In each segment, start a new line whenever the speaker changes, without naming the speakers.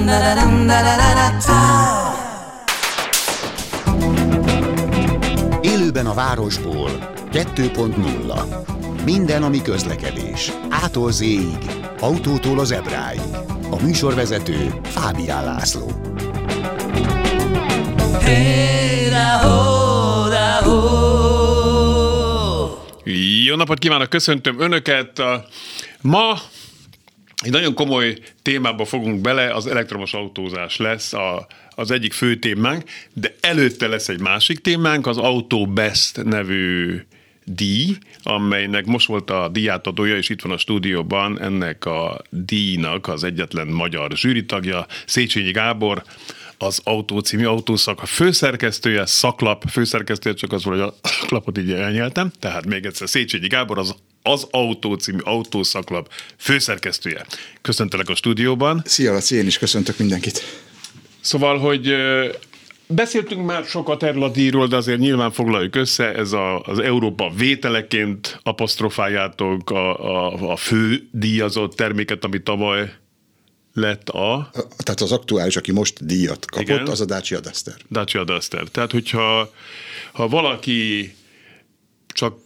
Élőben a városból 2.0. Minden, ami közlekedés. A-tól Z-ig, autótól az ebráig. A műsorvezető Fábián László.
Jó napot kívánok, köszöntöm Önöket. Ma egy nagyon komoly témába fogunk bele, az elektromos autózás lesz az egyik fő témánk, de előtte lesz egy másik témánk, az AutoBest nevű díj, amelynek most volt a díjátadója, és itt van a stúdióban ennek a díjnak az egyetlen magyar zsűritagja, Széchenyi Gábor, az Autó című autószak főszerkesztője, szaklap főszerkesztője, csak az volt, hogy a szaklapot így elnyeltem, tehát még egyszer Széchenyi Gábor, az Autó című autószaklap főszerkesztője. Köszöntelek a stúdióban.
Szia, Laci, én is köszöntök mindenkit.
Szóval, hogy beszéltünk már sokat erről a díjról, de azért nyilván foglaljuk össze, ez az Európa vételeként apostrofáljátok a fő díjazott terméket, ami tavaly lett
Tehát az aktuális, aki most díjat kapott, igen, az a Dacia Duster.
Dacia Duster. Tehát, hogyha valaki csak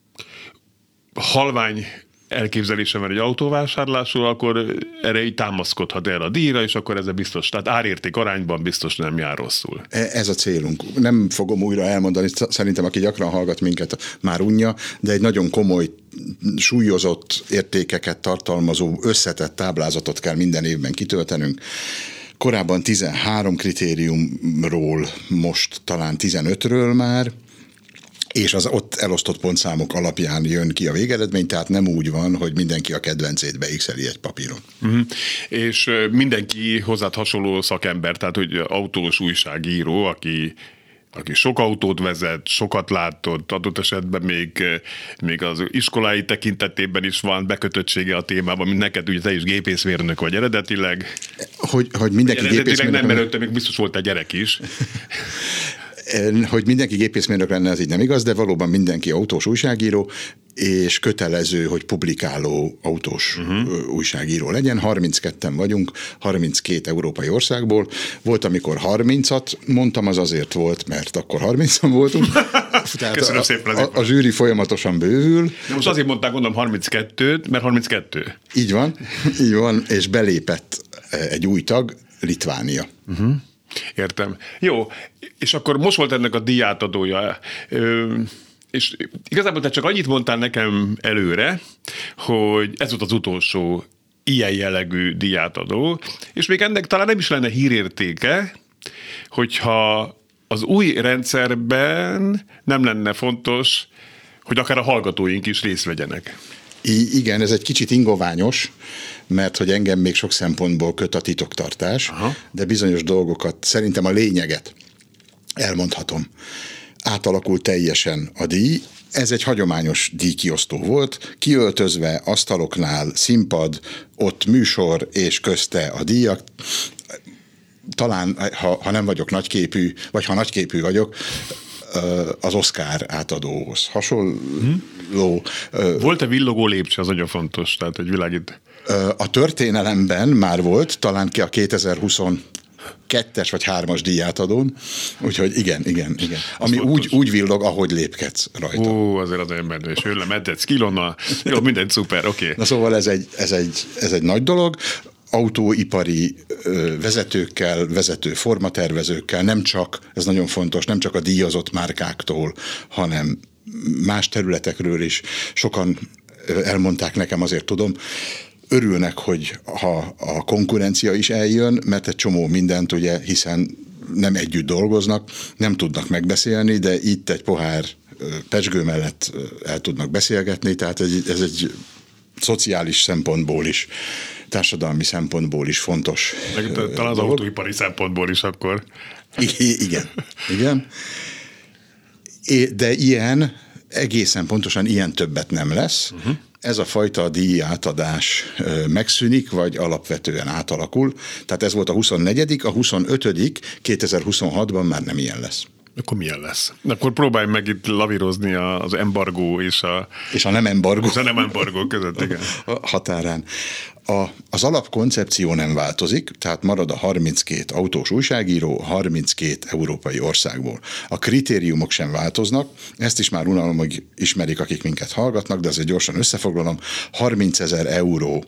halvány elképzelése van egy autóvásárlásról, akkor erre így támaszkodhat erre a díjra, és akkor ez biztos, tehát árérték arányban biztos nem jár rosszul.
Ez a célunk. Nem fogom újra elmondani, szerintem aki gyakran hallgat minket már unja, de egy nagyon komoly, súlyozott értékeket tartalmazó összetett táblázatot kell minden évben kitöltenünk. Korábban 13 kritériumról, most talán 15-ről már, és az ott elosztott pontszámok alapján jön ki a végeredmény, tehát nem úgy van, hogy mindenki a kedvencét beixeli egy papíron. Uh-huh.
És mindenki hozzád hasonló szakember, tehát hogy autós újságíró, aki sok autót vezet, sokat látott, adott esetben még az iskolái tekintetében is van bekötöttsége a témában, mint neked, ugye te is gépészmérnök vagy eredetileg.
Hogy mindenki gépészmérnök...
nem, mert még biztos volt egy gyerek is.
Hogy mindenki gépészmérnök lenne, ez így nem igaz, de valóban mindenki autós újságíró, és kötelező, hogy publikáló autós újságíró legyen. 32-en vagyunk, 32 európai országból. Volt, amikor 30-at mondtam, az azért volt, mert akkor 30-an voltunk.
Köszönöm szépen.
A zsűri folyamatosan bővül.
De most azért mondták, gondolom 32-t, mert 32.
Így van, és belépett egy új tag, Litvánia.
Uh-huh. Értem. Jó, és akkor most volt ennek a díjátadója, és igazából te csak annyit mondtál nekem előre, hogy ez volt az utolsó ilyen jellegű díjátadó, és még ennek talán nem is lenne hírértéke, hogyha az új rendszerben nem lenne fontos, hogy akár a hallgatóink is részt vegyenek.
Igen, ez egy kicsit ingoványos, mert hogy engem még sok szempontból köt a titoktartás, aha, de bizonyos dolgokat, szerintem a lényeget elmondhatom. Átalakult teljesen a díj. Ez egy hagyományos díjkiosztó volt, kiöltözve, asztaloknál, színpad, ott műsor, és közte a díjak. Talán, ha nem vagyok nagyképű, vagy ha nagyképű vagyok, az Oscar átadóhoz hasonló.
Volt-e villogó lépcső, az nagyon fontos, tehát egy világít.
A történelemben már volt, talán ki a 2022-es vagy 3-as díjátadón, úgyhogy igen. Ami úgy villog, ahogy lépkedsz rajta.
Ó, azért az ember, és őle meddec kilonna, jó, minden szuper, oké.
Na szóval ez egy nagy dolog. Autóipari vezetőkkel, vezető formatervezőkkel, nem csak, ez nagyon fontos, nem csak a díjazott márkáktól, hanem más területekről is. Sokan elmondták nekem, azért tudom, örülnek, hogy ha a konkurencia is eljön, mert egy csomó mindent, ugye, hiszen nem együtt dolgoznak, nem tudnak megbeszélni, de itt egy pohár pezsgő mellett el tudnak beszélgetni, tehát ez egy szociális szempontból is, társadalmi szempontból is fontos.
Meg talán az autóipari szempontból is akkor.
Igen. De ilyen, egészen pontosan ilyen többet nem lesz. Uh-huh. Ez a fajta díjátadás megszűnik, vagy alapvetően átalakul. Tehát ez volt a 24., a 25. 2026-ban már nem ilyen lesz.
Akkor milyen lesz? Akkor próbálj meg itt lavírozni az embargó és a nem embargó.
És a nem embargó
között, igen.
Határán. Az alapkoncepció nem változik, tehát marad a 32 autós újságíró 32 európai országból. A kritériumok sem változnak, ezt is már unalomig ismerik, akik minket hallgatnak, de azért gyorsan összefoglalom, 30 000 euró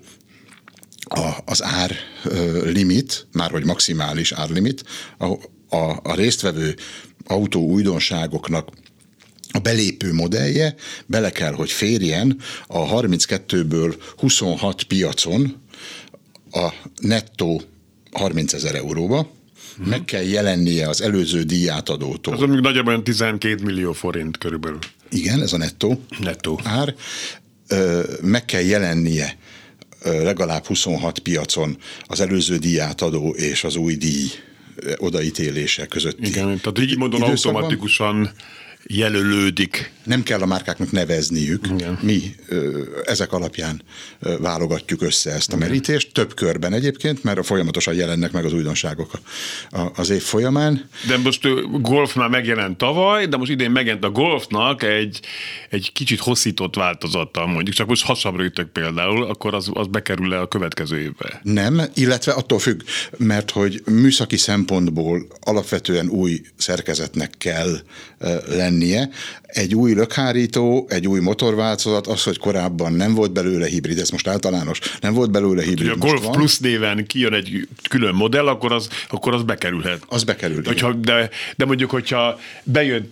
az árlimit, márhogy maximális árlimit, a résztvevő autó újdonságoknak a belépő modellje bele kell, hogy férjen a 32-ből 26 piacon a nettó 30 000 euróba, meg kell jelennie az előző díjátadótól.
Az mondjuk nagyjából 12 millió forint körülbelül.
Igen, ez a nettó ár. Meg kell jelennie legalább 26 piacon az előző díjátadó és az új díj odaítélése közötti.
Igen, tehát így módon automatikusan jelölődik.
Nem kell a márkáknak nevezniük. Igen. Mi ezek alapján válogatjuk össze ezt a merítést, több körben egyébként, mert folyamatosan jelennek meg az újdonságok az év folyamán.
De most Golf már megjelent tavaly, de most idén megjelent a Golfnak egy kicsit hosszított változata, mondjuk, csak most hasabbra ütök például, akkor az bekerül-e a következő évbe?
Nem, illetve attól függ, mert hogy műszaki szempontból alapvetően új szerkezetnek kell lennie. Egy új lökhárító, egy új motorváltozat, az, hogy korábban nem volt belőle hibrid, ez most általános, nem volt belőle hibrid.
A Golf Plus néven kijön egy külön modell, akkor az bekerülhet.
Az bekerül.
De mondjuk, hogyha bejött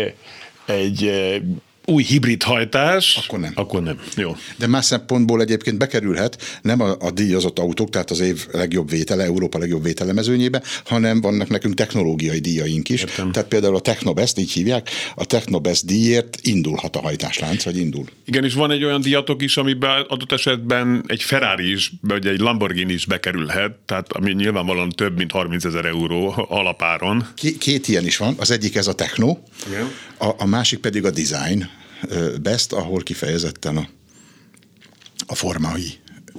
egy új hibrid hajtás, akkor nem. Jó.
De más szempontból egyébként bekerülhet nem a díjazott autók, tehát az év legjobb vétele, Európa legjobb vétele mezőnyébe, hanem vannak nekünk technológiai díjaink is. Értem. Tehát például a Technobest, így hívják, a Technobest díjért indulhat a hajtáslánc, vagy indul.
Igen, és van egy olyan díjatok is, amiben adott esetben egy Ferrari is, vagy egy Lamborghini is bekerülhet, tehát ami nyilvánvalóan több, mint 30 000 euró alapáron.
Két ilyen is van, az egyik ez a Techno, a másik pedig a Design Best, ahol kifejezetten a formai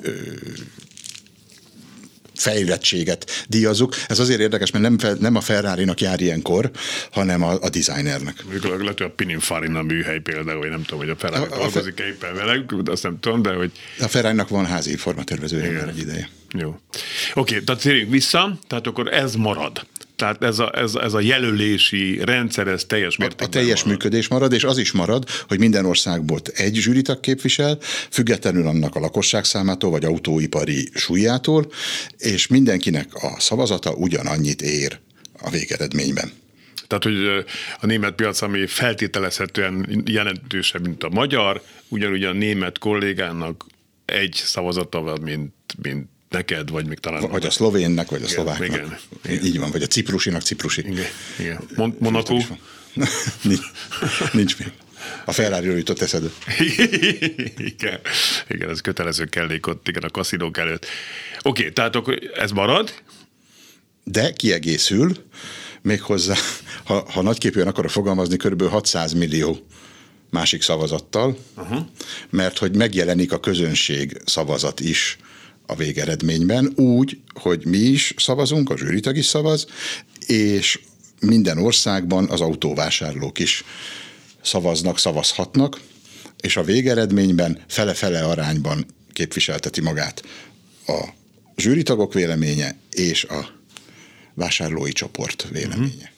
fejlettséget díjazzuk. Ez azért érdekes, mert nem a Ferrari-nak jár ilyenkor, hanem a designernek.
Lehet, hogy a Pininfarina műhely például, vagy nem tudom, hogy a Ferrari dolgozik éppen vele, azt nem tudom, de hogy...
A Ferrari-nak van házi formatervezője már egy ideje.
Jó. Oké, tehát térjünk vissza, tehát akkor ez marad. Tehát ez a jelölési rendszer, ez teljes mértékben
a teljes marad. Működés marad, és az is marad, hogy minden országból egy zsűritag képvisel, függetlenül annak a lakosság számától, vagy autóipari súlyától, és mindenkinek a szavazata ugyanannyit ér a végeredményben.
Tehát, hogy a német piac, ami feltételezhetően jelentősebb, mint a magyar, ugyanúgy a német kollégának egy szavazata van, mint neked, vagy még talán...
Vagy a szlovénnek, vagy a szlováknak.
Igen.
Így van, vagy a ciprusinak ciprusi.
Igen. Monaco?
Nincs még. A Ferrari-ről jutott eszedbe.
Igen, ez kötelező kellék ott, igen, a kaszinók előtt. Oké, tehát akkor ez marad?
De kiegészül, méghozzá, ha nagyképűen akarok fogalmazni, körülbelül 600 millió másik szavazattal, mert hogy megjelenik a közönség szavazat is a végeredményben, úgy, hogy mi is szavazunk, a zsűritag is szavaz, és minden országban az autóvásárlók is szavazhatnak, és a végeredményben fele-fele arányban képviselteti magát a zsűritagok véleménye és a vásárlói csoport véleménye.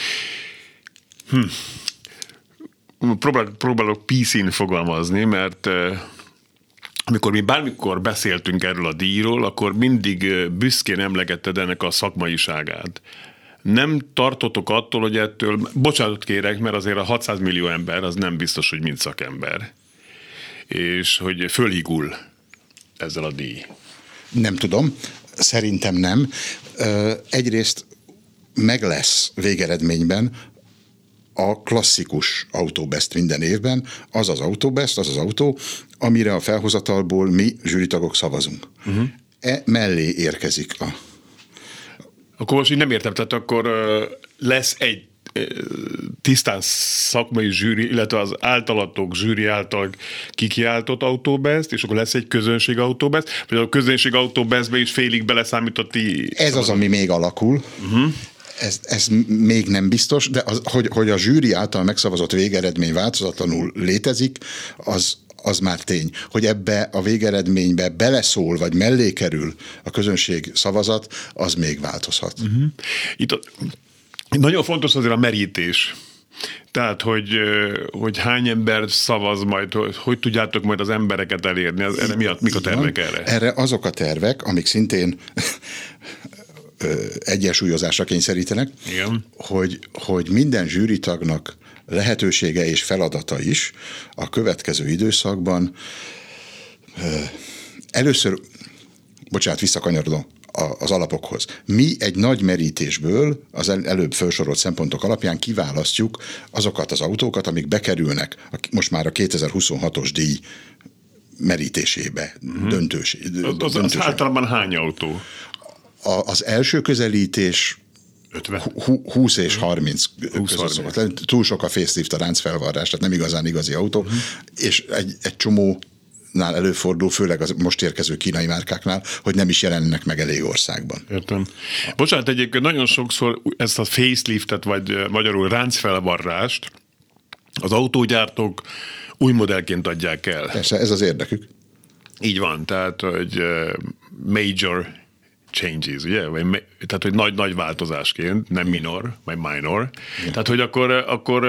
Próbálok PC-n fogalmazni, mert amikor mi bármikor beszéltünk erről a díjról, akkor mindig büszkén emlegetted ennek a szakmaiságát. Nem tartotok attól, hogy ettől, bocsánatot kérek, mert azért a 600 millió ember az nem biztos, hogy mind szakember. És hogy fölhigul ezzel a díj.
Nem tudom, szerintem nem. Egyrészt meg lesz végeredményben a klasszikus Autobest minden évben, az az Autobest, az az autó, amire a felhozatalból mi zsűritagok szavazunk. Mellé érkezik a...
Akkor most így nem értem, tehát akkor lesz egy tisztán szakmai zsűri, illetve az általatok zsűri által kikiáltott Autobest, és akkor lesz egy közönség Autobest, vagy a közönség Autobestbe is félig beleszámított
Ez az, ami még alakul. Ez még nem biztos, de hogy a zsűri által megszavazott végeredmény változatlanul létezik, az már tény. Hogy ebbe a végeredménybe beleszól, vagy mellé kerül a közönség szavazat, az még változhat.
Itt nagyon fontos azért a merítés. Tehát, hogy hány ember szavaz majd, hogy tudjátok majd az embereket elérni, erre mik a tervek erre?
Erre azok a tervek, amik szintén egyensúlyozásra kényszerítenek,
igen,
hogy minden zsűritagnak lehetősége és feladata is a következő időszakban először, visszakanyarodom az alapokhoz. Mi egy nagy merítésből az előbb felsorolt szempontok alapján kiválasztjuk azokat az autókat, amik bekerülnek most már a 2026-os díj merítésébe,
Az általában hány autó?
Az első közelítés
50.
20 és 30 között. Túl sok a facelift, a ráncfelvarrás, tehát nem igazán igazi autó, és egy csomónál előfordul, főleg az most érkező kínai márkáknál, hogy nem is jelennek meg elég országban.
Értem. Bocsánat, egyébként nagyon sokszor ezt a faceliftet, vagy magyarul ráncfelvarrást az autógyártók új modellként adják el.
Persze, ez az érdekük.
Így van, tehát, hogy major changes, ugye? Tehát, hogy nagy változásként, nem minor, vagy minor. Igen. Tehát, hogy akkor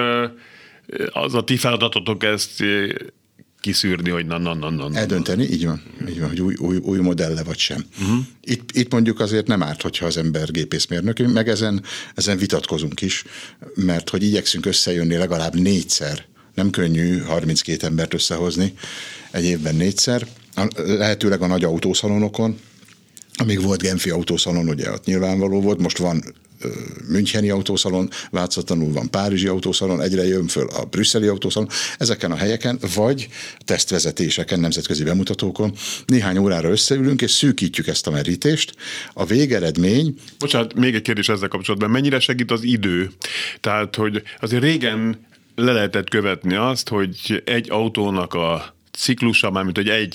az a ti feladatotok ezt kiszűrni, hogy na.
Eldönteni, így van, hogy új modelle vagy sem. Itt mondjuk azért nem árt, hogyha az ember gépészmérnök, meg ezen vitatkozunk is, mert hogy igyekszünk összejönni legalább 4-szer. Nem könnyű 32 embert összehozni egy évben 4-szer, lehetőleg a nagy autószalonokon. Amíg volt Genfi autószalon, ugye ott nyilvánvaló volt, most van müncheni autószalon, látszatlanul van párizsi autószalon, egyre jön föl a brüsszeli autószalon, ezeken a helyeken, vagy tesztvezetéseken, nemzetközi bemutatókon néhány órára összeülünk, és szűkítjük ezt a merítést. A végeredmény...
Bocsánat, még egy kérdés ezzel kapcsolatban. Mennyire segít az idő? Tehát, hogy azért régen le lehetett követni azt, hogy egy autónak a ciklusa, mármint hogy egy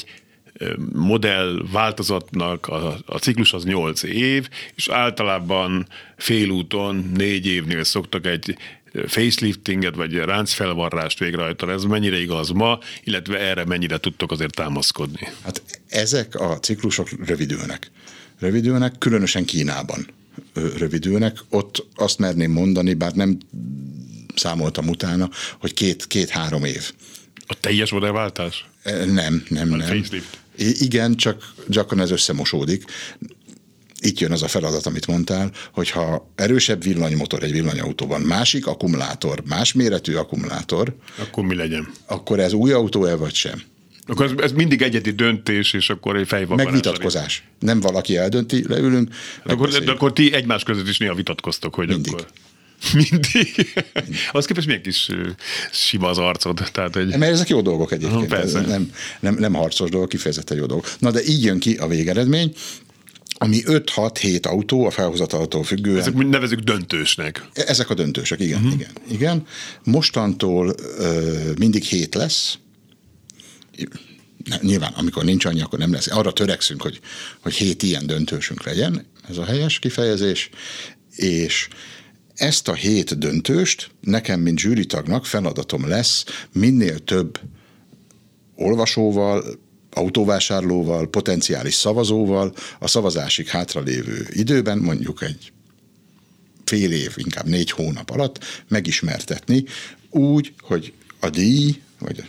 modell változatnak a ciklus az 8 év, és általában félúton 4 évnél szoktak egy faceliftinget, vagy ráncfelvarrást végrehajtani. Ez mennyire igaz ma, illetve erre mennyire tudtok azért támaszkodni?
Hát ezek a ciklusok rövidülnek, különösen Kínában rövidülnek. Ott azt merném mondani, bár nem számoltam utána, hogy 2-3 év.
A teljes modellváltás?
Nem.
Facelift?
Igen, csak gyakran ez összemosódik. Itt jön az a feladat, amit mondtál, hogyha erősebb villanymotor egy villanyautóban, másik akkumulátor, más méretű akkumulátor.
Akkor mi legyen?
Akkor ez új autó-e vagy sem?
Akkor ez mindig egyedi döntés, és akkor egy fejvakarás.
Megvitatkozás. Nem valaki eldönti, leülünk.
De akkor ti egymás között is néha vitatkoztok, hogy
mindig.
Akkor... Mindig. Az képest milyen kis sima az arcod. Tehát, hogy...
Mert ezek jó dolgok egyébként. Nem harcos dolgok, kifejezetten jó dolgok. Na de így jön ki a végeredmény, ami 5-6-7 autó, a felhozataltól függően.
Ezek nevezzük döntősnek.
Ezek a döntősök, igen. Mostantól mindig 7 lesz. Nyilván, amikor nincs annyi, akkor nem lesz. Arra törekszünk, hogy 7 ilyen döntősünk legyen, ez a helyes kifejezés, és ezt a 7 döntőst nekem, mint zsűritagnak feladatom lesz minél több olvasóval, autóvásárlóval, potenciális szavazóval a szavazásig hátralévő időben, mondjuk egy fél év, inkább 4 hónap alatt megismertetni, úgy, hogy a díj, vagy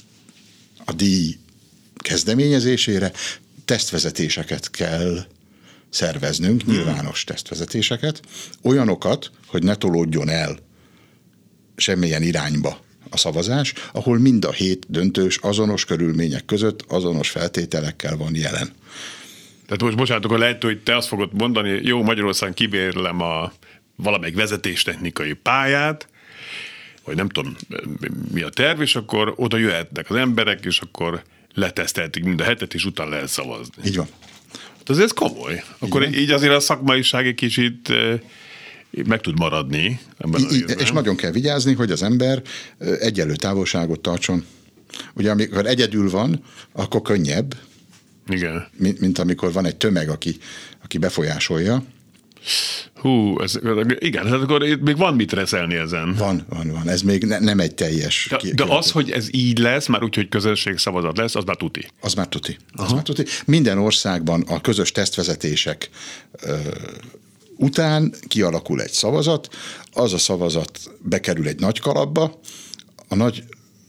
a díj kezdeményezésére tesztvezetéseket kell szerveznünk, nyilvános tesztvezetéseket, olyanokat, hogy ne tolódjon el semmilyen irányba a szavazás, ahol mind a 7 döntős azonos körülmények között, azonos feltételekkel van jelen.
Tehát most bocsánat, akkor lehet, hogy te azt fogod mondani, jó, Magyarországon kibérlem a valamelyik vezetéstechnikai pályát, vagy nem tudom, mi a terv, és akkor oda jöhetnek az emberek, és akkor leteszteltik mind a hetet, és utána lehet szavazni.
Így van.
Ez komoly. Akkor így azért a szakmaiság egy kicsit meg tud maradni.
És nagyon kell vigyázni, hogy az ember egyenlő távolságot tartson. Ugye amikor egyedül van, akkor könnyebb,
igen.
Mint amikor van egy tömeg, aki befolyásolja.
Igen, hát akkor itt még van mit reszelni ezen.
Van. Ez még nem egy teljes...
De az, hogy ez így lesz, már úgy, hogy közönségszavazat lesz, az már tuti.
Az már tuti. Minden országban a közös tesztvezetések után kialakul egy szavazat, az a szavazat bekerül egy nagy kalapba, a nagy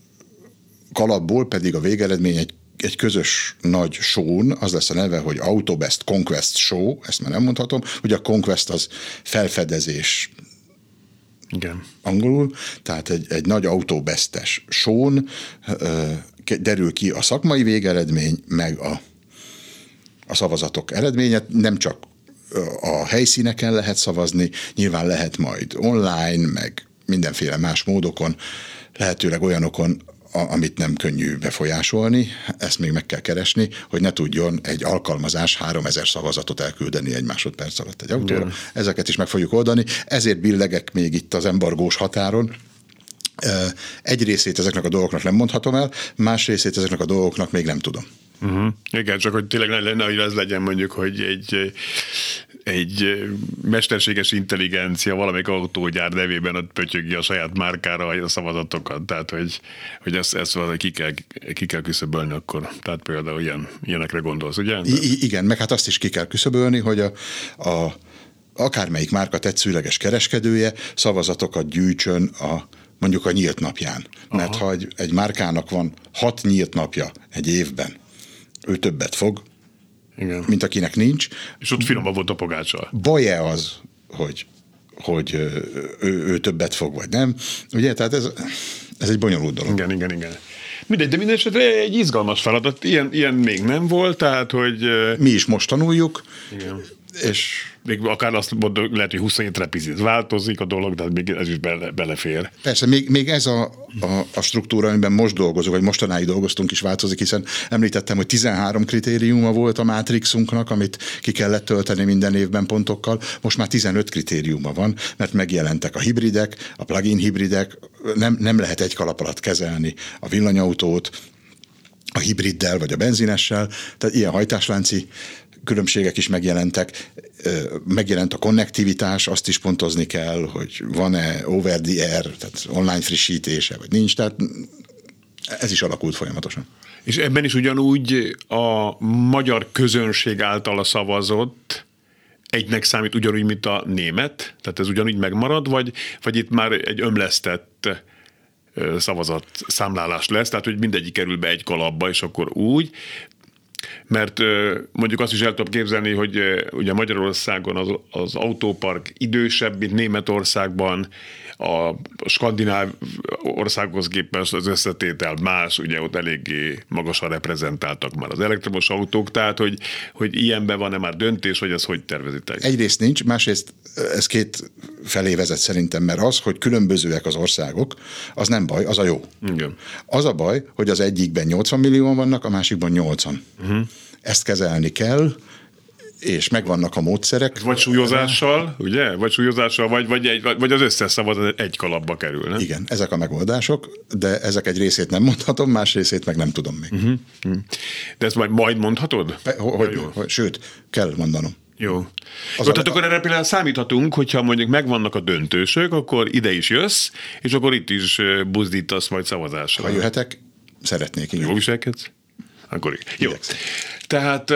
kalapból pedig a végeredmény egy közös nagy show-n, az lesz a neve, hogy Autobest Conquest Show, ezt már nem mondhatom, ugye a Conquest az felfedezés.
Igen.
Angolul, tehát egy nagy Autobestes show-n derül ki a szakmai végeredmény, meg a szavazatok eredménye, nem csak a helyszíneken lehet szavazni, nyilván lehet majd online, meg mindenféle más módokon, lehetőleg olyanokon, amit nem könnyű befolyásolni, ezt még meg kell keresni, hogy ne tudjon egy alkalmazás 3000 szavazatot elküldeni egy másodperc alatt egy autóra. Igen. Ezeket is meg fogjuk oldani, ezért billegek még itt az embargós határon. Egy részét ezeknek a dolgoknak nem mondhatom el, más részét ezeknek a dolgoknak még nem tudom.
Igen, csak hogy tényleg ne lenne, hogy ez legyen mondjuk, hogy egy mesterséges intelligencia valamelyik autógyár nevében ott pötyögi a saját márkára a szavazatokat, tehát hogy ezt valahogy ki kell küszöbölni akkor. Tehát például ilyenekre gondolsz, ugye?
Igen, meg hát azt is ki kell küszöbölni, hogy akármelyik márka tetszőleges kereskedője szavazatokat gyűjtsön mondjuk a nyílt napján. Mert ha egy márkának van 6 nyílt napja egy évben, ő többet fog, igen, mint akinek nincs.
És ott finomabb volt a pogáccsal.
Baj-e az, hogy ő többet fog, vagy nem? Ugye, tehát ez egy bonyolult dolog.
Igen. Mindegy, de minden esetre egy izgalmas feladat. Ilyen még nem volt, tehát, hogy...
Mi is most tanuljuk.
Igen. És még akár azt mondod, lehet, hogy 27 repizit változik a dolog, de még ez is belefér.
Persze, még ez a struktúra, amiben most dolgozunk, vagy mostanáig dolgoztunk is változik, hiszen említettem, hogy 13 kritériuma volt a Matrixunknak, amit ki kellett tölteni minden évben pontokkal. Most már 15 kritériuma van, mert megjelentek a hibridek, a plug-in hibridek, nem lehet egy kalap alatt kezelni a villanyautót, a hibriddel vagy a benzinessel, tehát ilyen hajtáslánci különbségek is megjelentek, megjelent a konnektivitás, azt is pontozni kell, hogy van-e over the air, tehát online frissítése, vagy nincs, tehát ez is alakult folyamatosan.
És ebben is ugyanúgy a magyar közönség által szavazott egynek számít ugyanúgy, mint a német? Tehát ez ugyanúgy megmarad, vagy itt már egy ömlesztett szavazat számlálás lesz, tehát hogy mindegyik kerül be egy kalapba, és akkor úgy. Mert mondjuk azt is el tudom képzelni, hogy ugye Magyarországon az autópark idősebb, mint Németországban, a skandináv országhoz képest az összetétel más, ugye ott eléggé magasan reprezentáltak már az elektromos autók, tehát hogy ilyenben van-e már döntés, hogy ez hogy tervezitek?
Egyrészt nincs, másrészt ez két felé vezet szerintem, mert az, hogy különbözőek az országok, az nem baj, az a jó.
Igen.
Az a baj, hogy az egyikben 80 millióan vannak, a másikban 80. Ezt kezelni kell, és megvannak a módszerek.
Vagy súlyozással, ugye? Vagy súlyozással, vagy az összes szavazat egy kalapba kerül, nem?
Igen, ezek a megoldások, de ezek egy részét nem mondhatom, más részét meg nem tudom még.
De ezt majd mondhatod?
Sőt, kell mondanom.
Jó. Tehát akkor erre például számíthatunk, hogyha mondjuk megvannak a döntősök, akkor ide is jössz, és akkor itt is buzdítasz majd szavazásra.
Ha jöhetek, szeretnék.
Jól viselkedsz? Akkor jó. Tehát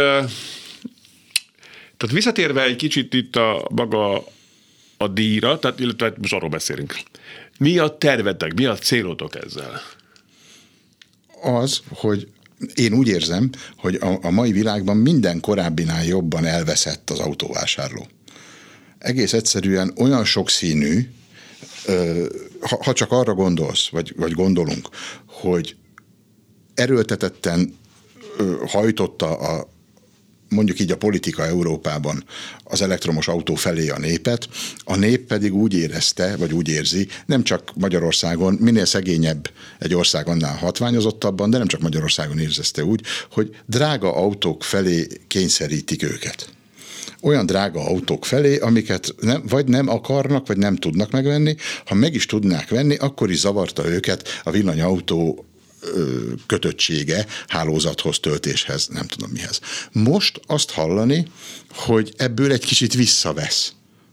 visszatérve egy kicsit itt a díjra, illetve most arról beszélünk. Mi a tervetek, mi a célotok ezzel?
Az, hogy én úgy érzem, hogy a mai világban minden korábbinál jobban elveszett az autóvásárló. Egész egyszerűen olyan sokszínű, ha csak arra gondolsz, vagy gondolunk, hogy erőltetetten hajtotta mondjuk így a politika Európában az elektromos autó felé a népet, a nép pedig úgy érezte, vagy úgy érzi, nem csak Magyarországon, minél szegényebb egy ország, annál hatványozottabban, de nem csak Magyarországon érzezte úgy, hogy drága autók felé kényszerítik őket. Olyan drága autók felé, amiket vagy nem akarnak, vagy nem tudnak megvenni, ha meg is tudnák venni, akkor is zavarta őket a villanyautó kötöttsége hálózathoz, töltéshez, nem tudom mihez. Most azt hallani, hogy ebből egy kicsit visszavesz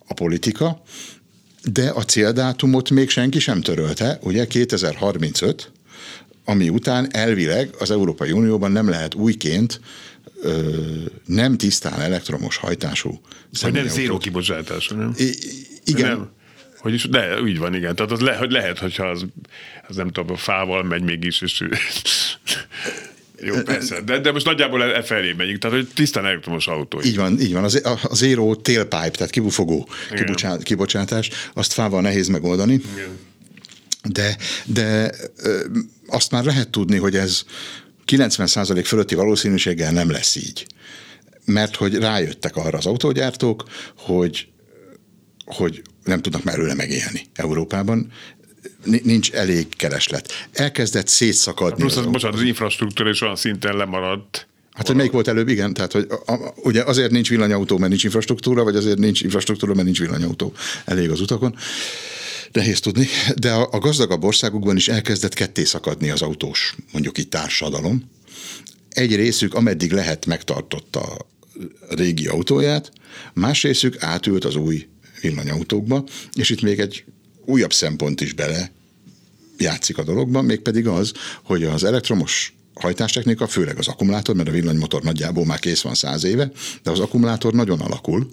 a politika, de a céldátumot még senki sem törölte, ugye 2035, ami után elvileg az Európai Unióban nem lehet újként nem tisztán elektromos hajtású
személyautót. Vagy nem zéró kibocsátású, nem?
Igen.
Nem. Hogyis, de úgy van, igen. Tehát az lehet, hogyha az nem tudom, a fával megy mégis, és jó, persze. De most nagyjából felé megyünk, tehát hogy tisztán elektromos autó.
Így van. A zero tailpipe, tehát kibufogó kibocsátás, azt fával nehéz megoldani. Igen. De azt már lehet tudni, hogy ez 90% fölötti valószínűséggel nem lesz így. Mert hogy rájöttek arra az autógyártók, hogy nem tudnak már előle megélni Európában. Nincs elég kereslet. Elkezdett szétszakadni.
Plusz az infrastruktúra is olyan szinten lemaradt.
Hát, hogy melyik volt előbb? Igen, tehát, hogy ugye azért nincs villanyautó, mert nincs infrastruktúra, vagy azért nincs infrastruktúra, mert nincs villanyautó elég az utakon. Nehéz tudni, de a gazdagabb országokban is elkezdett ketté szakadni az autós, mondjuk itt társadalom. Egy részük, ameddig lehet, megtartotta a régi autóját, más részük átült az új villanyautókba, és itt még egy újabb szempont is bele játszik a dologban, mégpedig az, hogy az elektromos hajtástechnika, főleg az akkumulátor, mert a villanymotor nagyjából már kész van 100 éve, de az akkumulátor nagyon alakul,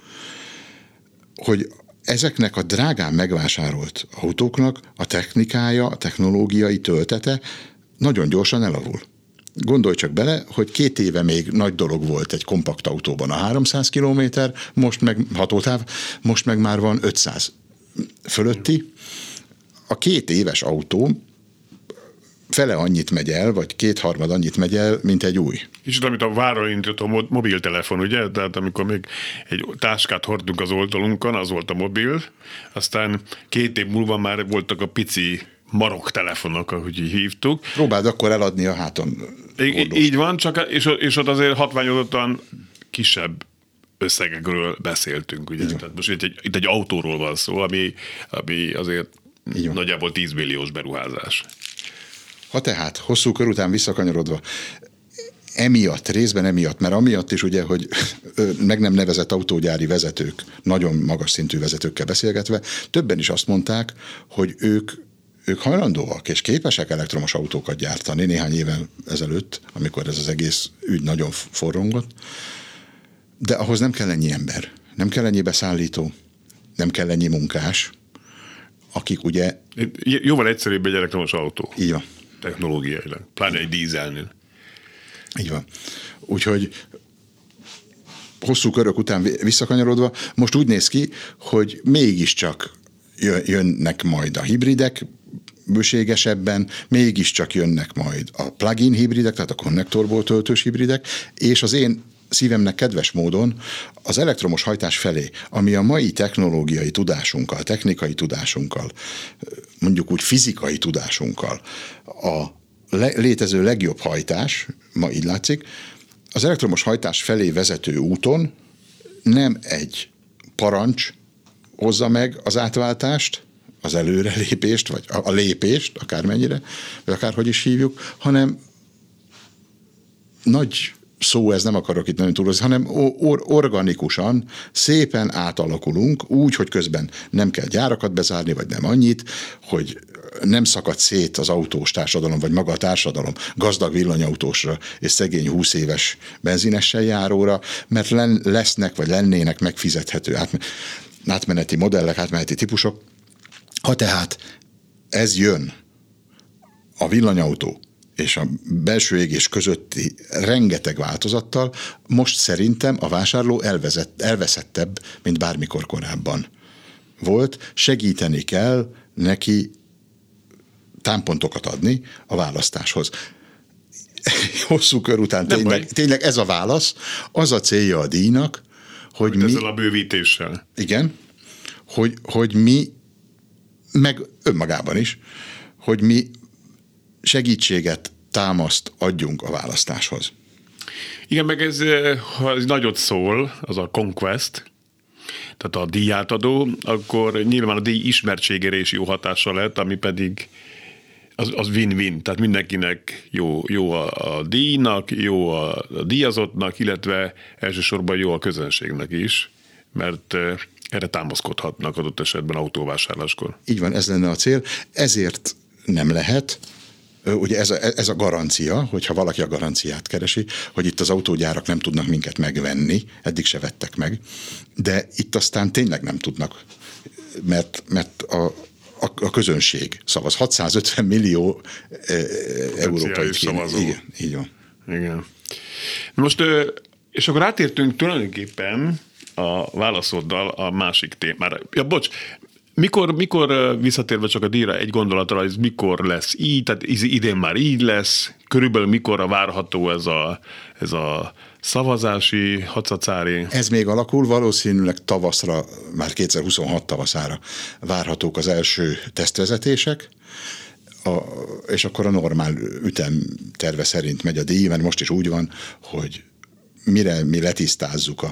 hogy ezeknek a drágán megvásárolt autóknak a technikája, a technológiai töltete nagyon gyorsan elavul. Gondolj csak bele, hogy 2 éve még nagy dolog volt egy kompakt autóban a 300 kilométer, most meg hatótáv, most meg már van 500 fölötti. A 2 éves autó fele annyit megy el, vagy 2/3 annyit megy el, mint egy új.
És amit a váról indított a mobiltelefon, ugye? Tehát amikor még egy táskát hordtunk az oldalunkon, az volt a mobil, aztán 2 év múlva már voltak a pici marok telefonok, ahogy így hívtuk.
Próbáld akkor eladni a háton.
Így van, és ott azért hatványozottan kisebb összegekről beszéltünk, ugye? Tehát most itt egy autóról van szó, ami azért nagyjából 10 milliós beruházás.
Ha tehát, hosszú kör után visszakanyarodva, részben emiatt, mert amiatt is ugye, hogy meg nem nevezett autógyári vezetők, nagyon magas szintű vezetőkkel beszélgetve, többen is azt mondták, hogy ők hajlandóak és képesek elektromos autókat gyártani néhány évvel ezelőtt, amikor ez az egész ügy nagyon forrongott, de ahhoz nem kell ennyi ember, nem kell ennyi beszállító, nem kell ennyi munkás, akik ugye...
Jóval egyszerűbb egy elektromos autó.
Így van.
Technológiailag, pláne egy dízelnél.
Így van. Úgyhogy hosszú körök után visszakanyarodva, most úgy néz ki, hogy mégiscsak jönnek majd a hibridek, bőségesebben, mégiscsak jönnek majd a plug-in hibridek, tehát a konnektorból töltős hibridek, és az én szívemnek kedves módon az elektromos hajtás felé, ami a mai technológiai tudásunkkal, technikai tudásunkkal, mondjuk úgy fizikai tudásunkkal a létező legjobb hajtás, ma így látszik, az elektromos hajtás felé vezető úton nem egy parancs hozza meg az átváltást, az előrelépést, vagy a lépést, akármennyire, vagy akárhogy is hívjuk, hanem nagy szó, ez nem akarok itt nagyon túlozni, hanem organikusan szépen átalakulunk, úgy, hogy közben nem kell gyárakat bezárni, vagy nem annyit, hogy nem szakad szét az autós társadalom, vagy maga a társadalom gazdag villanyautósra és szegény 20 éves benzinessel járóra, mert lesznek, vagy lennének megfizethető átmeneti modellek, átmeneti típusok. Ha tehát ez jön, a villanyautó és a belső égés közötti rengeteg változattal, most szerintem a vásárló elveszettebb, mint bármikor korábban volt. Segíteni kell neki támpontokat adni a választáshoz. Hosszú kör után tényleg ez a válasz, az a célja a díjnak, hogy mi...
Ezzel a bővítéssel.
Igen, hogy mi, meg önmagában is, hogy mi segítséget, támaszt adjunk a választáshoz.
Igen, meg ez, ha ez nagyot szól, az a conquest, tehát a díjátadó, akkor nyilván a díj ismertségére is jó hatással lehet, ami pedig az win-win, tehát mindenkinek jó a díjnak, jó a díjazottnak, illetve elsősorban jó a közönségnek is, mert erre támaszkodhatnak adott esetben autóvásárláskor.
Így van, ez lenne a cél. Ezért nem lehet, ugye ez a garancia, hogyha valaki a garanciát keresi, hogy itt az autógyárak nem tudnak minket megvenni, eddig se vettek meg, de itt aztán tényleg nem tudnak, mert a közönség szavaz. 650 millió európai
szavazó.
Igen, így van.
Igen. Most, és akkor átértünk tulajdonképpen a válaszoddal a másik témára. Ja, bocs, mikor visszatérve csak a díjra egy gondolatra, ez mikor lesz így, tehát idén már így lesz, körülbelül mikorra várható ez a szavazási hacacári?
Ez még alakul, valószínűleg tavaszra, már 2026 tavaszára várhatók az első tesztvezetések, és akkor a normál ütemterve szerint megy a díj, mert most is úgy van, hogy mire mi letisztázzuk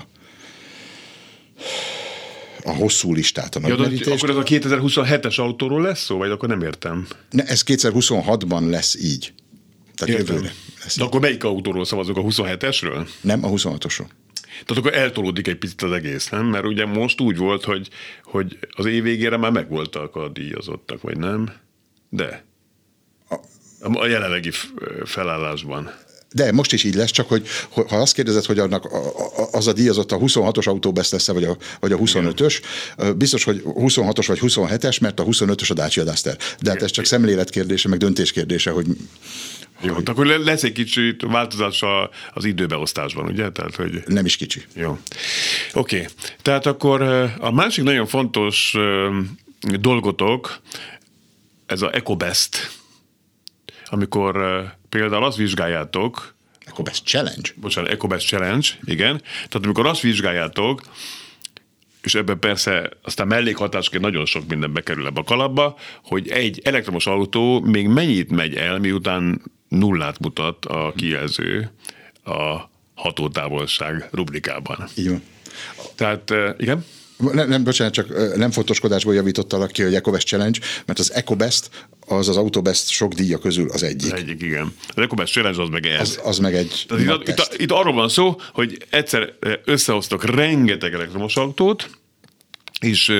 a hosszú listát, a nagymerítést.
Akkor ez a 2027-es autóról lesz szó, vagy akkor nem értem?
Ez 2026-ban lesz így. Tehát jövőre lesz.
De akkor melyik autóról szavazok, a 27-esről?
Nem, a 26-osról.
Tehát akkor eltolódik egy picit az egész, nem? Mert ugye most úgy volt, hogy az év végére már megvoltak a díjazottak, vagy nem? De a jelenlegi felállásban.
De most is így lesz, csak hogy ha azt kérdezed, hogy annak az a díjazott a 26-os autóbest lesz-e, vagy a 25-ös, biztos, hogy 26-os vagy 27-es, mert a 25-ös a Dacia Duster. De hát ez csak szemlélet kérdése, meg döntés kérdése, hogy...
Jó, akkor lesz egy kicsit változás az időbeosztásban, ugye? Tehát, hogy...
Nem is kicsi.
Jó. Oké. Tehát akkor a másik nagyon fontos dolgotok, ez a EcoBest, amikor például azt vizsgáljátok...
EcoBest Challenge?
Bocsánat, EcoBest Challenge, igen. Tehát amikor azt vizsgáljátok, és ebben persze aztán mellékhatásként nagyon sok minden bekerül ebbe a kalapba, hogy egy elektromos autó még mennyit megy el, miután nullát mutat a kijelző a hatótávolság rubrikában.
Így van.
Tehát, igen?
Nem, bocsánat, csak nem fontoskodásból javítottalak ki, hogy EcoBest Challenge, mert az EcoBest az Autobest sok díja közül az egyik.
Az egyik, igen. Az EcoBest Challenge az meg ez.
Az meg egy
itt arról van szó, hogy egyszer összehoztok rengeteg elektromos autót, és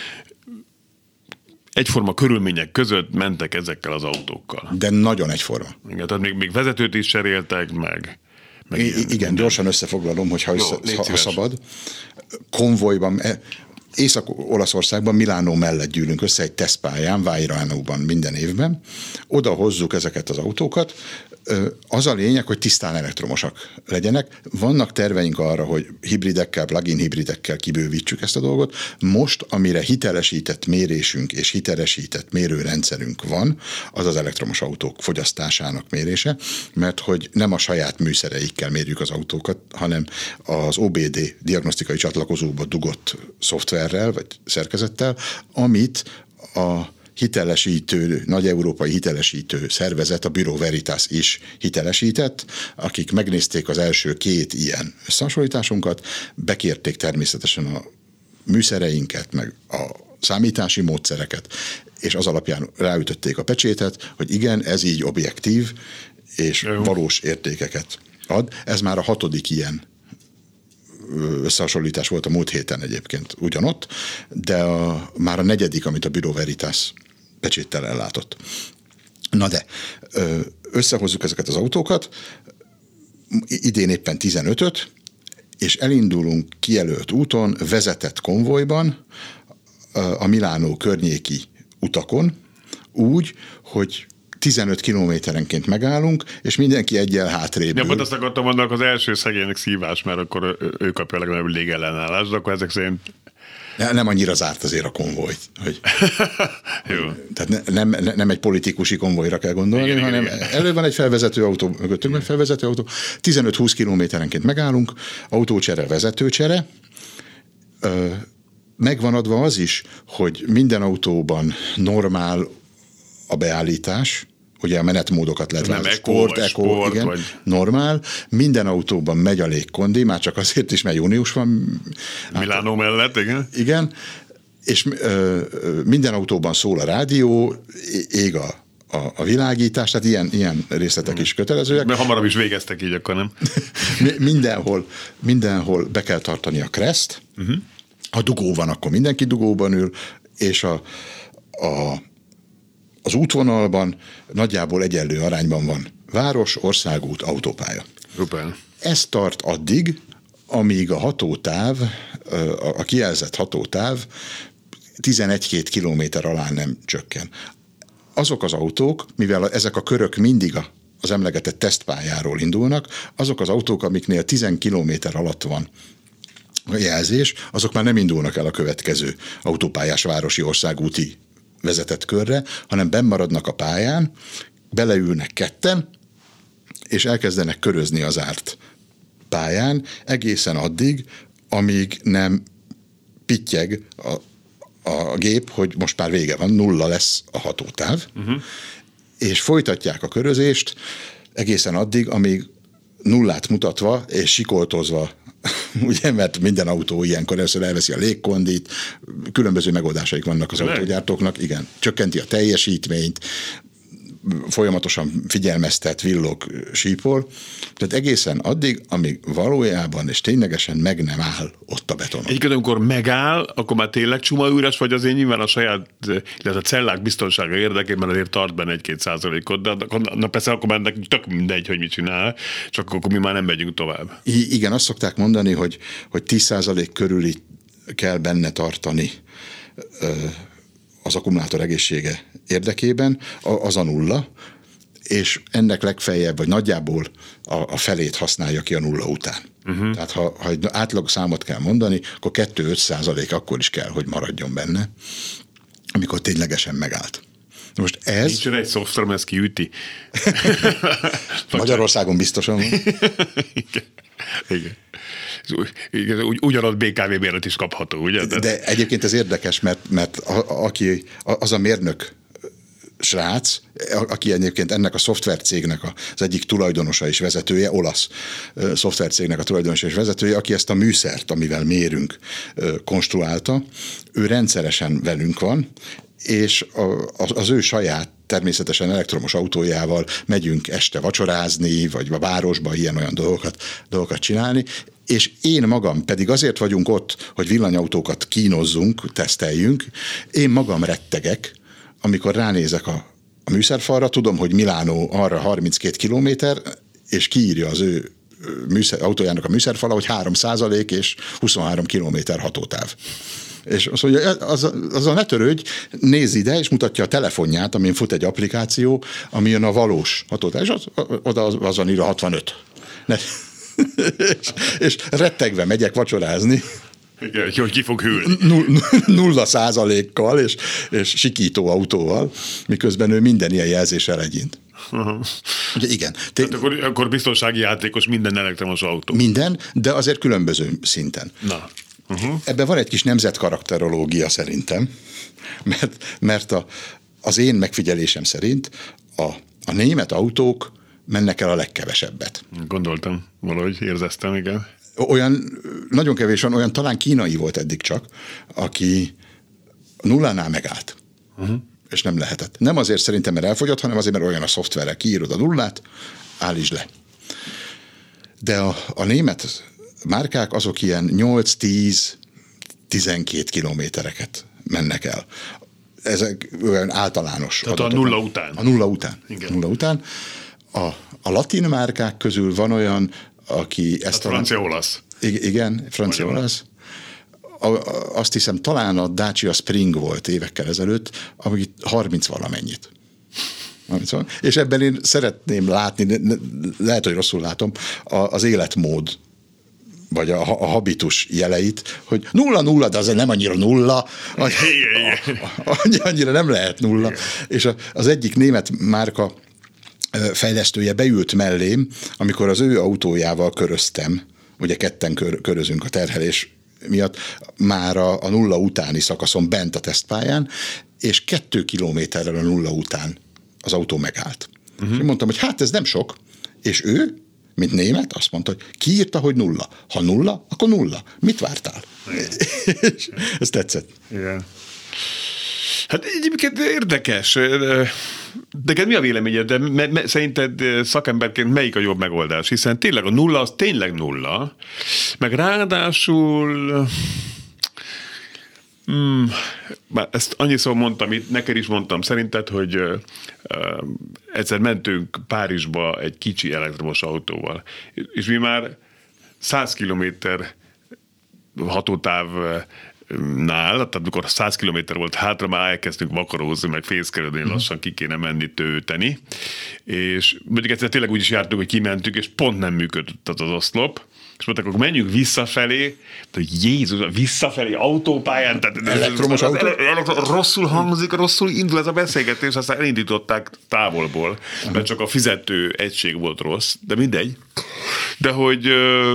egyforma körülmények között mentek ezekkel az autókkal.
De nagyon egyforma.
Igen, tehát még vezetőt is cseréltek, meg
igen, gyorsan összefoglalom, hogyha ha szabad. Konvojban, Észak-Olaszországban, Milánó mellett gyűlünk össze egy tesztpályán, Vairánóban minden évben. Oda hozzuk ezeket az autókat. Az a lényeg, hogy tisztán elektromosak legyenek. Vannak terveink arra, hogy hibridekkel, plug-in hibridekkel kibővítsük ezt a dolgot. Most, amire hitelesített mérésünk és hitelesített mérőrendszerünk van, az az elektromos autók fogyasztásának mérése, mert hogy nem a saját műszereikkel mérjük az autókat, hanem az OBD diagnosztikai csatlakozóba dugott szoftverrel vagy szerkezettel, amit a hitelesítő, nagy európai hitelesítő szervezet, a Bureau Veritas is hitelesített, akik megnézték az első 2 ilyen összehasonlításunkat, bekérték természetesen a műszereinket, meg a számítási módszereket, és az alapján ráütötték a pecsétet, hogy igen, ez így objektív, és valós értékeket ad. Ez már a 6. ilyen összehasonlítás volt a múlt héten egyébként ugyanott, de már a 4., amit a Bureau Veritas pecséttel ellátott. Na de, összehozzuk ezeket az autókat, idén éppen 15-öt, és elindulunk kijelölt úton, vezetett konvojban, a Milánó környéki utakon, úgy, hogy 15 kilométerenként megállunk, és mindenki egyel hátrébb.
Ja, pont azt akartam mondani, az első szegénynek szívás, mert akkor ő kapja a legnagyobb légellenállást, de akkor ezek szerint...
Nem annyira zárt azért a konvoj. Hogy...
Jó.
Tehát nem egy politikusi konvojra kell gondolni, igen, hanem elő van egy felvezető autó, mögöttünk egy felvezető autó, 15-20 kilométerenként megállunk, autócsere, vezetőcsere, megvan adva az is, hogy minden autóban normál a beállítás, ugye a menetmódokat lehet változni. Sport, igen, vagy... normál. Minden autóban megy a légkondi, már csak azért is, mert június van.
Milánó mellett, igen.
Igen, és minden autóban szól a rádió, ég a világítás, tehát ilyen részletek is kötelezőek.
Mert hamarabb is végeztek így, akkor nem?
Mindenhol be kell tartani a kreszt, Ha dugó van, akkor mindenki dugóban ül, és az útvonalban nagyjából egyenlő arányban van város, országút, autópálya.
Super.
Ez tart addig, amíg a hatótáv, a kijelzett hatótáv 11-2 kilométer alá nem csökken. Azok az autók, mivel ezek a körök mindig az emlegetett tesztpályáról indulnak, azok az autók, amiknél 10 kilométer alatt van a jelzés, azok már nem indulnak el a következő autópályás városi országúti vezetett körre, hanem benn maradnak a pályán, beleülnek ketten, és elkezdenek körözni az zárt pályán egészen addig, amíg nem pittyeg a gép, hogy most már vége van, 0 lesz a hatótáv, és folytatják a körözést egészen addig, amíg 0-át mutatva és sikoltozva, ugye, mert minden autó ilyenkor először elveszi a légkondit, különböző megoldásaik vannak az autógyártóknak, igen, csökkenti a teljesítményt, folyamatosan figyelmeztet, villog, sípol. Tehát egészen addig, amíg valójában és ténylegesen meg nem áll ott a beton.
Egyébként, amikor megáll, akkor már tényleg csumaüres, vagy azért nyilván a saját, illetve a cellák biztonsága érdekében azért tart benne 1-2%-ot, de na persze akkor már nekünk tök mindegy, hogy mit csinál, csak akkor mi már nem megyünk tovább.
Igen, azt szokták mondani, hogy 10% körüli kell benne tartani az akkumulátor egészsége érdekében, az a 0, és ennek legfeljebb, vagy nagyjából a felét használja ki a 0 után. Tehát ha egy átlag számot kell mondani, akkor 2-5% akkor is kell, hogy maradjon benne, amikor ténylegesen megállt. Most ez...
Nincs egy szoftver, mert ezt kiüti.
Magyarországon biztosan van.
Igen. Ugyanaz BKV bérlet is kapható, ugye?
De egyébként ez érdekes, mert aki az a mérnök srác, aki egyébként ennek a szoftvercégnek az egyik tulajdonosa és vezetője, olasz szoftvercégnek a tulajdonosa és vezetője, aki ezt a műszert, amivel mérünk, konstruálta, ő rendszeresen velünk van, és az ő saját természetesen elektromos autójával megyünk este vacsorázni, vagy a városba ilyen-olyan dolgokat csinálni, és én magam pedig azért vagyunk ott, hogy villanyautókat kínozzunk, teszteljünk, én magam rettegek, amikor ránézek a műszerfalra, tudom, hogy Milánó arra 32 kilométer, és kiírja az ő autójának a műszerfala, hogy 3% és 23 kilométer hatótáv. És azt mondja, azzal ne törődj, nézz ide, és mutatja a telefonját, amin fut egy applikáció, ami jön a valós hatótáv, és oda azon ír a 65. És rettegve megyek vacsorázni.
Igen, hogy ki fog hűlni.
0%-kal és sikító autóval, miközben ő minden ilyen jelzéssel egyint. Ugye igen.
Tehát akkor biztonsági játékos minden elektromos autó.
Minden, de azért különböző szinten.
Na.
Ebben van egy kis nemzetkarakterológia szerintem, mert az én megfigyelésem szerint a német autók mennek el a legkevesebbet.
Gondoltam, valahogy érzeztem, igen.
Olyan, nagyon kevés van, olyan talán kínai volt eddig csak, aki 0-nál megállt. És nem lehetett. Nem azért szerintem, mert elfogyott, hanem azért, mert olyan a szoftverrel, kiírod a 0-át, állítsd le. De a német márkák azok ilyen 8-10-12 kilométereket mennek el. Ezek olyan általános
tehát
adatok.
A 0 után.
A 0 után.
Igen.
0 után. A latin márkák közül van olyan, aki ezt...
francia-olasz.
Igen, francia-olasz. Azt hiszem, talán a Dacia Spring volt évekkel ezelőtt, ami 30 valamennyit. És ebben én szeretném látni, lehet, hogy rosszul látom, az életmód vagy a habitus jeleit, hogy 0-0, de azért nem annyira 0, annyira nem lehet 0. És az egyik német márka fejlesztője beült mellém, amikor az ő autójával köröztem, ugye ketten körözünk a terhelés miatt, már a 0 utáni szakaszon bent a tesztpályán, és 2 kilométerrel a 0 után az autó megállt. És én mondtam, hogy hát ez nem sok, és ő, mint német, azt mondta, hogy kiírta, hogy 0. Ha 0, akkor 0. Mit vártál? Ez tetszett.
Igen. Hát egyébként érdekes. De mi a véleményed? De szerinted szakemberként melyik a jobb megoldás? Hiszen tényleg a 0 az tényleg 0, meg ráadásul Ezt annyiszor mondtam, itt neked is mondtam szerinted, hogy egyszer mentünk Párizsba egy kicsi elektromos autóval, és mi már 100 kilométer hatótávnál, tehát amikor 100 kilométer volt hátra, már elkezdtünk vakarózni, meg fészkelődni, lassan ki kéne menni tölteni, és mondjuk egyszer tényleg úgy is jártunk, hogy kimentünk, és pont nem működött az oszlop, és mondták, akkor menjünk visszafelé, hogy Jézus, visszafelé autópályán, tehát
elektromos autó?
Rosszul hangzik, rosszul indul ez a beszélgetés, aztán elindították távolból, mert csak a fizető egység volt rossz, de mindegy. De hogy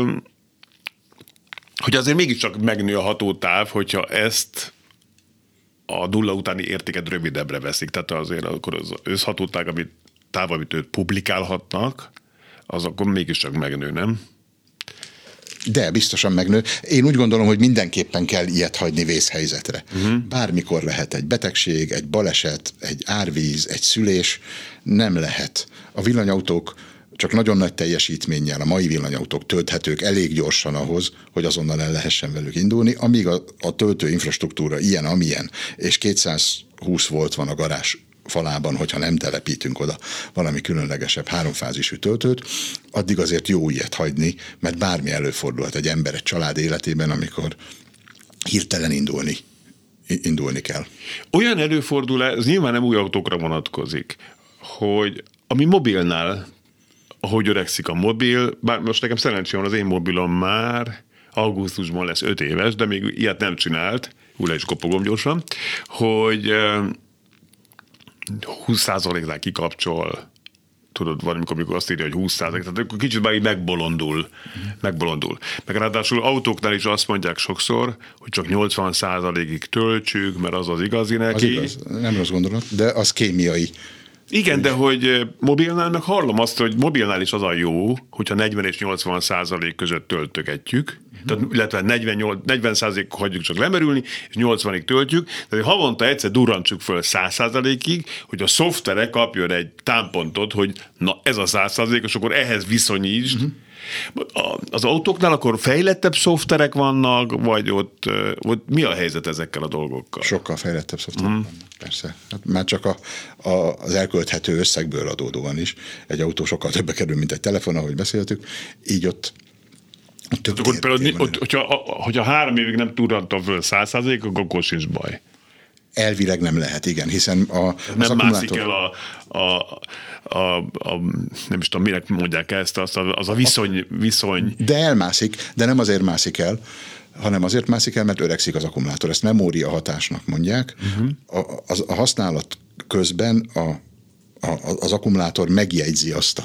azért mégiscsak megnő a hatótáv, hogyha ezt a nulla utáni értéket rövidebbre veszik. Tehát azért akkor az összhatótáv, amit őt publikálhatnak, az akkor mégiscsak megnő, nem?
De biztosan megnő. Én úgy gondolom, hogy mindenképpen kell ilyet hagyni vészhelyzetre. Bármikor lehet egy betegség, egy baleset, egy árvíz, egy szülés, nem lehet. A villanyautók csak nagyon nagy teljesítménnyel, a mai villanyautók tölthetők elég gyorsan ahhoz, hogy azonnal el lehessen velük indulni, amíg a töltő infrastruktúra ilyen, amilyen, és 220 volt van a garázs falában, hogyha nem telepítünk oda valami különlegesebb háromfázisú töltőt, addig azért jó ilyet hagyni, mert bármi előfordulhat egy ember, egy család életében, amikor hirtelen indulni kell.
Olyan előfordul, ez nyilván nem új autókra vonatkozik, hogy ami mobilnál, ahogy öregszik a mobil, bár most nekem szerencsém van, az én mobilom már augusztusban lesz 5 éves, de még ilyet nem csinált, úgy le is kopogom gyorsan, hogy 20%-nál kikapcsol, tudod, valamikor azt írja, hogy 20%, tehát akkor kicsit már így megbolondul. Meg ráadásul autóknál is azt mondják sokszor, hogy csak 80%-ig töltsük, mert az az igazi neki.
Az igaz, nem rossz gondolat, de az kémiai.
Igen, de hogy mobilnál meg hallom azt, hogy mobilnál is az a jó, hogyha 40 és 80% között töltögetjük, tehát, illetve 40% hagyjuk csak lemerülni, és 80-ig töltjük, tehát havonta egyszer durrantsuk föl 100%-ig, hogy a szoftvere kapjon egy támpontot, hogy na ez a 100%, és akkor ehhez viszonyítsd. Az autóknál akkor fejlettebb szoftverek vannak, vagy ott mi a helyzet ezekkel a dolgokkal?
Sokkal fejlettebb szoftverek vannak, persze. Hát már csak az elkölthető összegből adódóan is. Egy autó sokkal többe kerül, mint egy telefon, ahogy beszéltük, így ott
akkor például, hogyha 3 évig nem durrantam föl 100%, akkor sincs baj.
Elvileg nem lehet, igen, hiszen
nem mászik el nem is tudom, minek mondják ezt, az a viszony.
De elmászik, de nem azért mászik el, hanem azért mászik el, mert öregszik az akkumulátor. Ezt memória hatásnak mondják. A használat közben az akkumulátor megjegyzi azt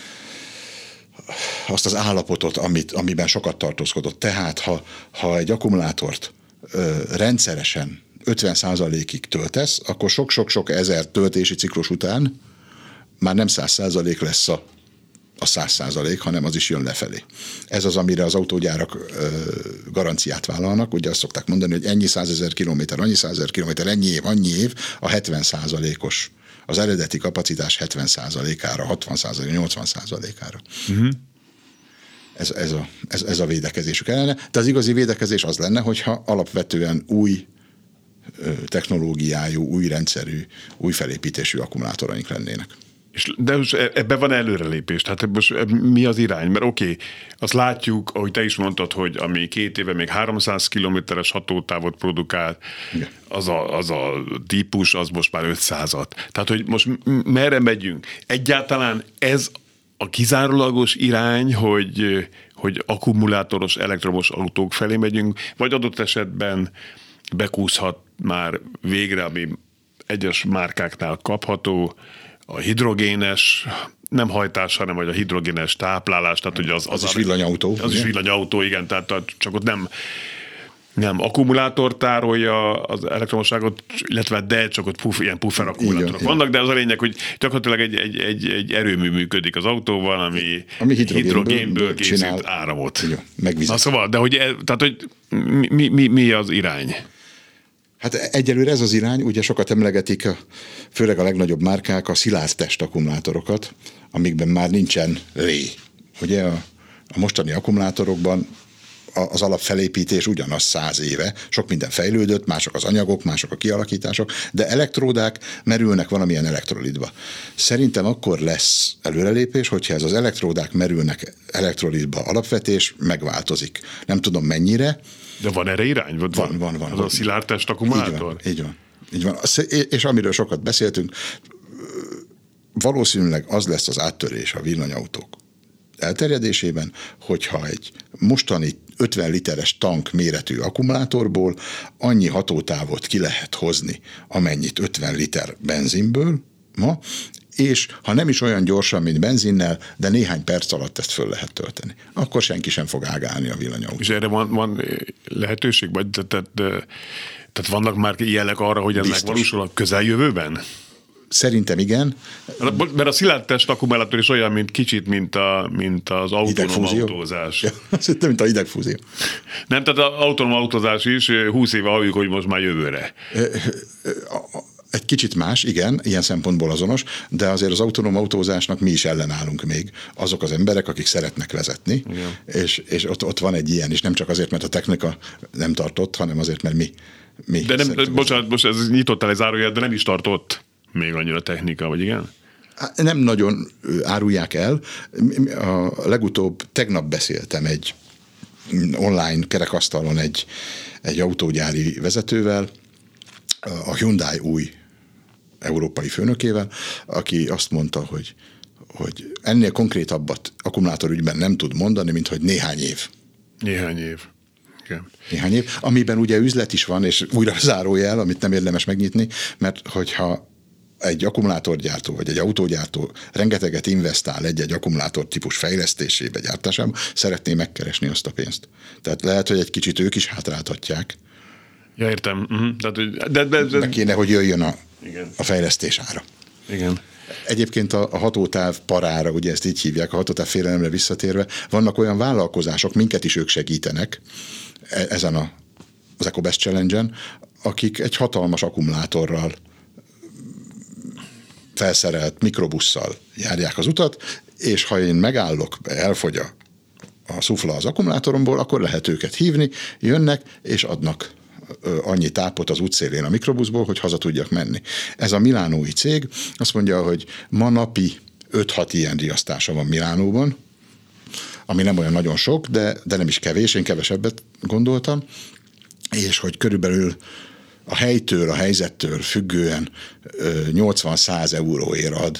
az állapotot, amiben sokat tartózkodott. Tehát, ha egy akkumulátort rendszeresen 50%-ig töltesz, akkor sok-sok-sok ezer töltési ciklus után már nem 100% lesz a 100%, hanem az is jön lefelé. Ez az, amire az autógyárak garanciát vállalnak. Ugye azt szokták mondani, hogy ennyi 100 000 kilométer, annyi 100 000 kilométer, annyi év a 70%-os, az eredeti kapacitás 70%-ára, 60%, 80%-ára. Ez a védekezésük ellene. De az igazi védekezés az lenne, hogyha alapvetően új technológiájú, új rendszerű, új felépítésű akkumulátoraink lennének.
De most ebben van előrelépés, tehát most mi az irány? Mert oké, azt látjuk, ahogy te is mondtad, hogy ami 2 éve még 300 kilométeres hatótávot produkált, az a típus, az most már 500-at. Tehát, hogy most merre megyünk? Egyáltalán ez a kizárólagos irány, hogy akkumulátoros elektromos autók felé megyünk, vagy adott esetben bekúszhat már végre, ami egyes márkáknál kapható, a hidrogénes, nem hajtás, hanem a hidrogénes táplálás, tehát hogy az
is villanyautó.
Az is villanyautó, igen, tehát csak ott nem akkumulátor tárolja az elektromosságot, illetve de csak ott ilyen puffer akkumulátorok vannak, de az a lényeg, hogy gyakorlatilag egy erőmű működik az autóval, ami hidrogénből készít áramot.
Megvizet.
Szóval, de tehát, hogy mi az irány?
Hát egyelőre ez az irány, ugye sokat emlegetik, főleg a legnagyobb márkák, a szilárd test akkumulátorokat, amikben már nincsen lé. Ugye a mostani akkumulátorokban az alapfelépítés ugyanaz 100 éve, sok minden fejlődött, mások az anyagok, mások a kialakítások, de elektródák merülnek valamilyen elektrolitba. Szerintem akkor lesz előrelépés, hogyha ez az elektródák merülnek elektrolitba alapvetés, megváltozik. Nem tudom mennyire.
De van erre irány?
Van.
Az a szilárdtest akkumulátor?
Így van. És amiről sokat beszéltünk, valószínűleg az lesz az áttörés a villanyautók elterjedésében, hogyha egy mostani 50 literes tank méretű akkumulátorból annyi hatótávot ki lehet hozni, amennyit 50 liter benzinből ma, és ha nem is olyan gyorsan, mint benzinnel, de néhány perc alatt ezt föl lehet tölteni. Akkor senki sem fog ágálni a villanyautó.
És erre van lehetőség? Tehát vannak már jelek arra, hogy ez megvalósul a közeljövőben?
Szerintem igen.
Mert a szilárdtest akkumulátor is olyan, mint az autonóm autózás.
Ja, szerintem, mint a hidegfúzió.
Nem, tehát az autonóm autózás is 20 éve halljuk, hogy most már jövőre.
Egy kicsit más, igen, ilyen szempontból azonos, de azért az autonóm autózásnak mi is ellenállunk még. Azok az emberek, akik szeretnek vezetni, és ott van egy ilyen is, nem csak azért, mert a technika nem tartott, hanem azért, mert mi
de nem, bocsánat, most ez nyitottál egy zárójel, de nem is tartott még annyira technika, vagy igen?
Nem nagyon árulják el. A legutóbb tegnap beszéltem egy online kerekasztalon egy autógyári vezetővel, a Hyundai új európai főnökével, aki azt mondta, hogy ennél konkrétabbat akkumulátorügyben nem tud mondani, mint hogy néhány év.
Néhány év. Igen.
Néhány év, amiben ugye üzlet is van, és újra zárójel, amit nem érdemes megnyitni, mert hogyha egy akkumulátorgyártó vagy egy autógyártó rengeteget investál egy akkumulátor típus fejlesztésébe, gyártásába, szeretné megkeresni azt a pénzt. Tehát lehet, hogy egy kicsit ők is hátráltatják.
Ja, értem.
De kéne, hogy jöjjön a fejlesztés ára.
Igen.
Egyébként a hatótáv parára, ugye ezt így hívják, a hatótáv félelemre visszatérve, vannak olyan vállalkozások, minket is ők segítenek ezen az EcoBest Challenge-en, akik egy hatalmas akkumulátorral felszerelt mikrobusszal járják az utat, és ha én megállok, elfogy a szufla az akkumulátoromból, akkor lehet őket hívni, jönnek és adnak annyi tápot az útszélén a mikrobuszból, hogy haza tudjak menni. Ez a milánói cég azt mondja, hogy ma napi 5-6 ilyen riasztása van Milánóban, ami nem olyan nagyon sok, de nem is kevés, én kevesebbet gondoltam, és hogy körülbelül a helytől, a helyzettől függően 80-100 euróért ad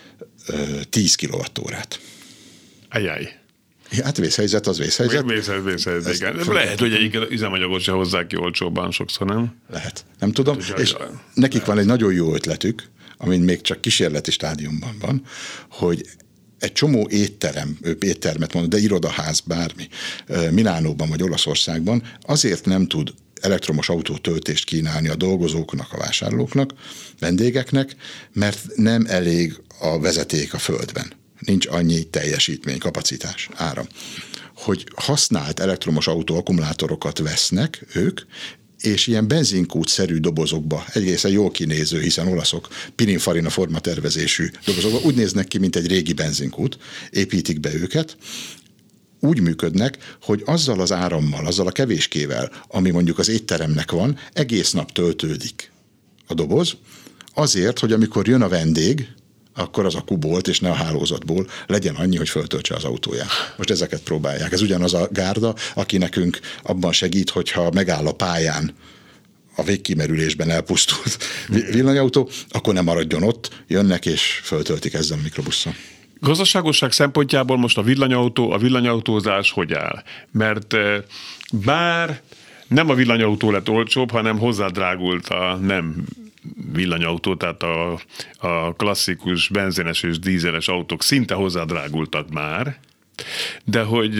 10 kilowattórát.
Ajaj.
Hát vészhelyzet, az vészhelyzet.
Vészhelyzet, igen. Lehet, hogy egyik üzemanyagot se hozzák ki olcsóbban sokszor, nem?
Lehet. Nem tudom. És nekik van egy nagyon jó ötletük, ami még csak kísérleti stádiumban van, hogy egy csomó éttermet mondom, de irodaház, bármi, Milánóban vagy Olaszországban azért nem tud elektromos autótöltést kínálni a dolgozóknak, a vásárlóknak, vendégeknek, mert nem elég a vezeték a földben. Nincs annyi teljesítmény, kapacitás, áram. Hogy használt elektromos autó akkumulátorokat vesznek ők, és ilyen benzinkút-szerű dobozokba, egészen jól kinéző, hiszen olaszok, Pininfarina formatervezésű dobozokba, úgy néznek ki, mint egy régi benzinkút, építik be őket, úgy működnek, hogy azzal az árammal, azzal a kevéskével, ami mondjuk az étteremnek van, egész nap töltődik a doboz, azért, hogy amikor jön a vendég, akkor az a kubolt, és ne a hálózatból legyen annyi, hogy föltöltse az autóját. Most ezeket próbálják. Ez ugyanaz a gárda, aki nekünk abban segít, hogyha megáll a pályán a végkimerülésben elpusztult villanyautó, akkor nem maradjon ott, jönnek és föltöltik ezzel a mikrobusszal.
Gazdaságosság szempontjából most a villanyautózás hogy áll? Mert bár nem a villanyautó lett olcsóbb, hanem hozzádrágult a nem villanyautó, tehát a klasszikus benzines és dízeles autók szinte hozzádrágultak már, de hogy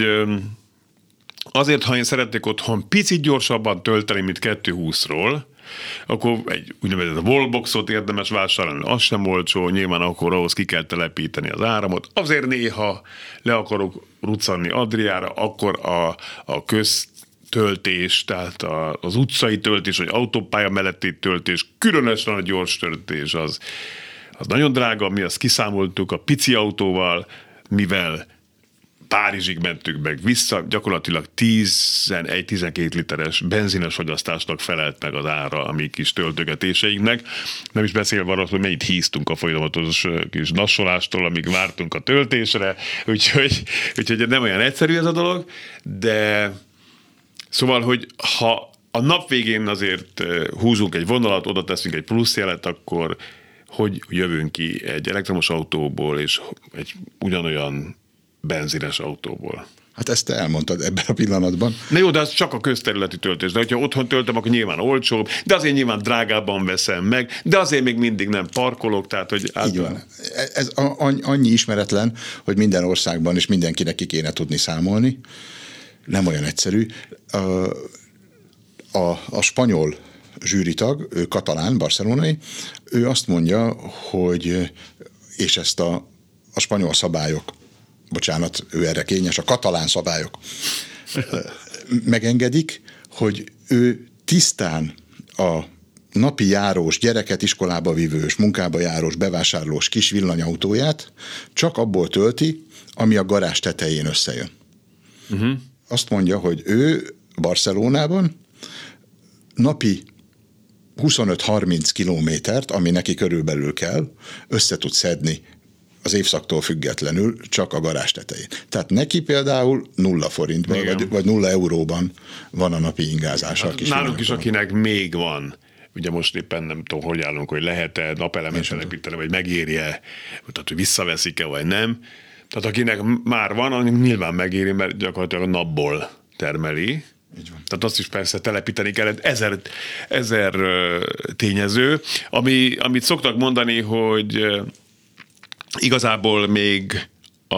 azért, ha én szeretnék otthon picit gyorsabban tölteni, mint 220-ról, akkor egy úgynevezett wallboxot érdemes vásárolni, az sem olcsó, nyilván akkor ahhoz ki kell telepíteni az áramot. Azért néha le akarok ruccanni Adriára, akkor a köztöltés, tehát az utcai töltés, vagy autópálya melletti töltés, különösen a gyors töltés, az nagyon drága, mi azt kiszámoltuk a pici autóval, mivel Párizsig mentük meg vissza, gyakorlatilag 11-12 literes benzines fogyasztásnak felelt meg az ára a mi kis töltögetéseinknek. Nem is beszélve arról, hogy mennyit híztunk a folyamatos kis nassolástól, amíg vártunk a töltésre, úgyhogy nem olyan egyszerű ez a dolog, de szóval, hogy ha a nap végén azért húzunk egy vonalat, oda teszünk egy pluszjelet, akkor hogy jövünk ki egy elektromos autóból és egy ugyanolyan benzines autóból.
Hát ezt te elmondtad ebben a pillanatban.
Na jó, de az csak a közterületi töltés. De hogyha otthon töltöm, akkor nyilván olcsóbb, de azért nyilván drágábban veszem meg, de azért még mindig nem parkolok, tehát hogy...
Így van. Ez annyi ismeretlen, hogy minden országban és mindenkinek ki kéne tudni számolni. Nem olyan egyszerű. A spanyol zsűritag, ő katalán, barcelonai, ő azt mondja, hogy, és ezt a spanyol szabályok, bocsánat, ő erre kényes, a katalán szabályok megengedik, hogy ő tisztán a napi járós, gyereket iskolába vívős, munkába járós, bevásárlós kis villanyautóját csak abból tölti, ami a garázs tetején összejön. Uh-huh. Azt mondja, hogy ő Barcelonában napi 25-30 kilométert, ami neki körülbelül kell, össze tud szedni az évszaktól függetlenül csak a garázs tetején. Tehát neki például 0 forintban, vagy 0 euróban van a napi ingázása.
Hát nálunk is, akinek még van, ugye most éppen nem tudom, hogy állunk, hogy lehet-e napelemet telepíteni, vagy megérje, tehát hogy visszaveszik-e, vagy nem. Tehát akinek már van, annak nyilván megéri, mert gyakorlatilag a napból termeli. Tehát azt is persze telepíteni kellett, ezer tényező, amit szoktak mondani, hogy igazából még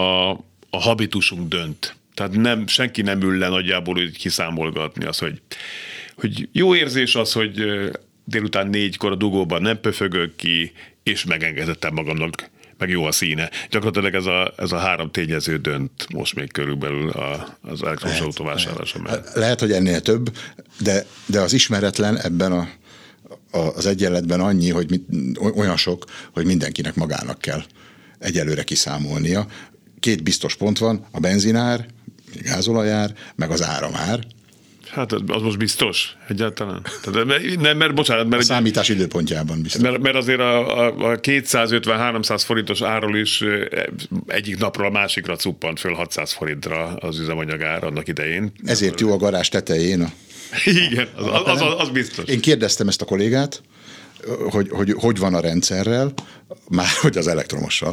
a habitusunk dönt. Tehát senki nem ül le nagyjából úgy kiszámolgatni azt, hogy jó érzés az, hogy délután 4-kor a dugóban nem pöfögök ki, és megengedettem magamnak, meg jó a színe. Gyakorlatilag ez a 3 tényező dönt most még körülbelül az elektromos autóvásárlása mellett.
Lehet, hogy ennél több, de az ismeretlen ebben az egyenletben annyi, hogy olyan sok, hogy mindenkinek magának kell egyelőre kiszámolnia. 2 biztos pont van, a benzinár, a gázolajár, meg az áramár.
Hát az most biztos egyáltalán. Mert bocsánat. Mert
a számítás időpontjában biztos.
Mert azért a 250-300 forintos áról is egyik napról a másikra cuppant föl 600 forintra az üzemanyagár annak idején.
Ezért jó a garázs tetején.
Igen, az biztos.
Én kérdeztem ezt a kollégát, hogy van a rendszerrel, már hogy az elektromossal,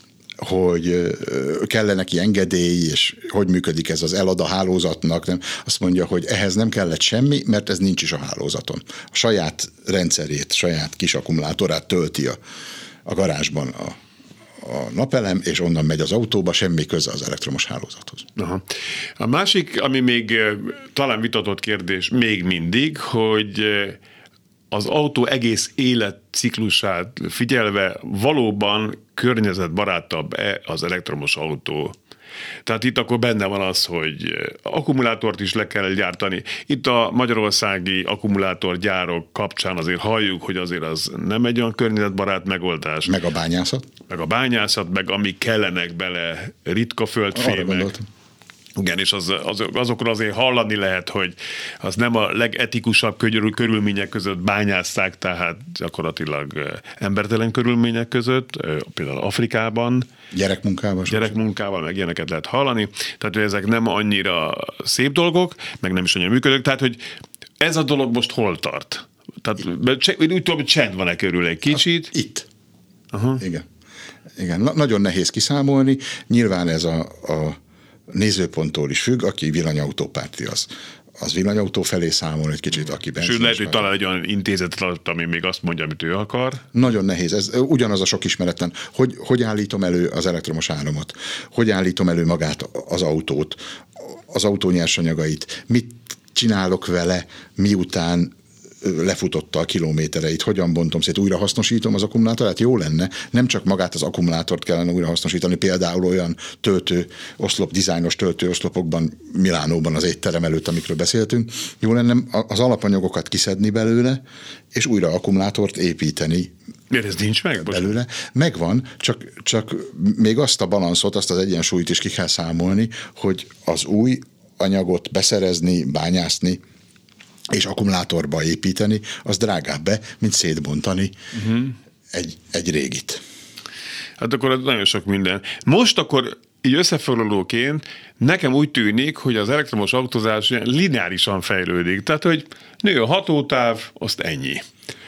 hogy kell neki engedély, és hogy működik ez az elad a hálózatnak. Nem? Azt mondja, hogy ehhez nem kellett semmi, mert ez nincs is a hálózaton. A saját rendszerét, saját kis akkumulátorát tölti a garázsban a napelem, és onnan megy az autóba, semmi köze az elektromos hálózathoz.
Aha. A másik, ami még talán vitatott kérdés még mindig, hogy az autó egész életciklusát figyelve valóban környezetbarátabb-e az elektromos autó. Tehát itt akkor benne van az, hogy akkumulátort is le kell gyártani. Itt a magyarországi akkumulátorgyárok kapcsán azért halljuk, hogy azért az nem egy olyan környezetbarát megoldás.
Meg a bányászat. Meg amik kellenek bele, ritka földfémek. Igen, és azokról azért hallani lehet, hogy az nem a legetikusabb körülmények között bányásszák, tehát gyakorlatilag embertelen körülmények között, például Afrikában. Gyerekmunkával, meg ilyeneket lehet hallani. Tehát, hogy ezek nem annyira szép dolgok, meg nem is annyira működők. Tehát, hogy ez a dolog most hol tart? Tehát úgy tudom, hogy csend van-e körül egy kicsit? Itt. Aha. Igen. Nagyon nehéz kiszámolni. Nyilván ez a nézőponttól is függ, aki villanyautópárti az villanyautó felé számol egy kicsit, aki benzines.
Sőt, lehet, hogy talál egy olyan intézetet, ami még azt mondja, amit ő akar.
Nagyon nehéz. Ez ugyanaz a sok ismeretlen. Hogy állítom elő az elektromos áramot? Hogy állítom elő magát az autót? Az autó nyersanyagait? Mit csinálok vele, miután lefutotta a kilométereit, hogyan bontom szét, újra hasznosítom az akkumulátorát, jó lenne, nem csak magát az akkumulátort kellene újra hasznosítani, például olyan dizájnos töltőoszlopokban, Milánóban az étterem előtt, amikről beszéltünk, jó lenne az alapanyagokat kiszedni belőle, és újra akkumulátort építeni.
Miért ez nincs meg?
Belőle. Megvan, csak még azt a balanszot, azt az egyensúlyt is ki kell számolni, hogy az új anyagot beszerezni, bányászni, és akkumulátorba építeni, az drágább be, mint szétbontani egy régit.
Hát akkor ez nagyon sok minden. Most akkor így összefoglalóként nekem úgy tűnik, hogy az elektromos autózás lineárisan fejlődik. Tehát, hogy nő a hatótáv, azt ennyi.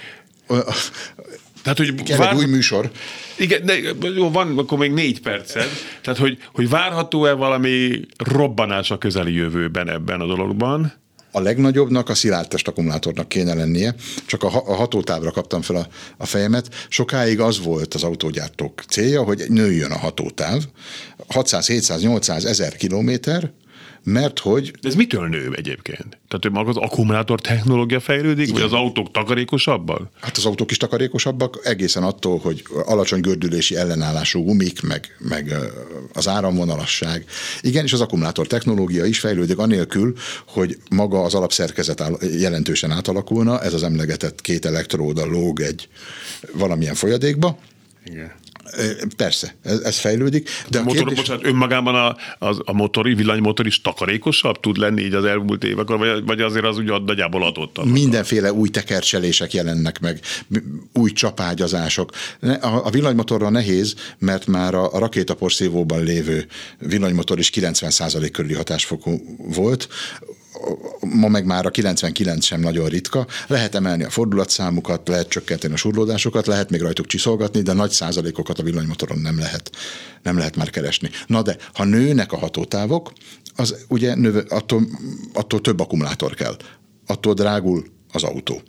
Tehát, hogy
kell egy új műsor.
Igen, de jó, van akkor még 4 perced. Tehát, hogy várható-e valami robbanás a közeli jövőben ebben a dologban?
A legnagyobbnak a szilárdtest akkumulátornak kéne lennie, csak a hatótávra kaptam fel a fejemet. Sokáig az volt az autógyártók célja, hogy nőjön a hatótáv, 600, 700, 800, 1000 kilométer, mert hogy...
De ez mitől nő egyébként? Tehát, hogy maga az akkumulátor technológia fejlődik, igen, vagy az autók takarékosabbak?
Hát az autók is takarékosabbak, egészen attól, hogy alacsony gördülési ellenállású gumik, meg az áramvonalasság. Igen, és az akkumulátor technológia is fejlődik anélkül, hogy maga az alapszerkezet jelentősen átalakulna, ez az emlegetett 2 elektróda lóg egy valamilyen folyadékba.
Igen.
Persze, ez fejlődik. De
a motor, bocsánat, önmagában a motor, villanymotor is takarékosabb tud lenni így az elmúlt években, vagy azért az úgy nagyjából adott?
Mindenféle új tekercselések jelennek meg, új csapágyazások. A villanymotorra nehéz, mert már a rakétaporszívóban lévő villanymotor is 90% körüli hatásfokú volt, ma meg már a 99 sem nagyon ritka. Lehet emelni a fordulatszámukat, lehet csökkenteni a surlódásokat, lehet még rajtuk csiszolgatni, de nagy százalékokat a villanymotoron nem lehet már keresni. Na de, ha nőnek a hatótávok, az ugye attól több akkumulátor kell. Attól drágul az autó.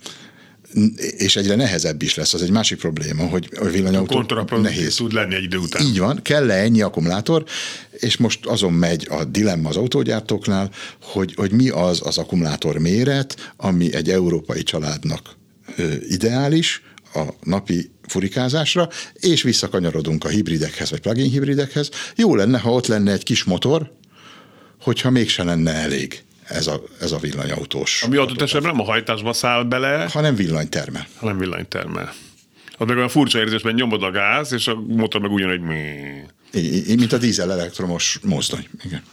És egyre nehezebb is lesz. Az egy másik probléma, hogy a villanyautó nehéz.
Tud lenni egy idő után.
Így van, kell-e ennyi akkumulátor, és most azon megy a dilemma az autógyártóknál, hogy mi az akkumulátor méret, ami egy európai családnak ideális a napi furikázásra, és visszakanyarodunk a hibridekhez, vagy plug-in hibridekhez. Jó lenne, ha ott lenne egy kis motor, hogyha mégse lenne elég ez a villanyautós.
Ami adott esetben nem a hajtásba száll bele,
hanem villanytermel.
Az meg olyan furcsa érzésben nyomod a gáz, és a motor meg ugyanúgy...
Mint a dízel elektromos mozdony. Igen.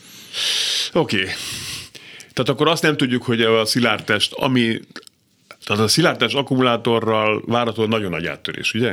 Oké. Tehát akkor azt nem tudjuk, hogy a szilárdtest, tehát a szilárdtest akkumulátorral várható nagyon nagy áttörés, ugye?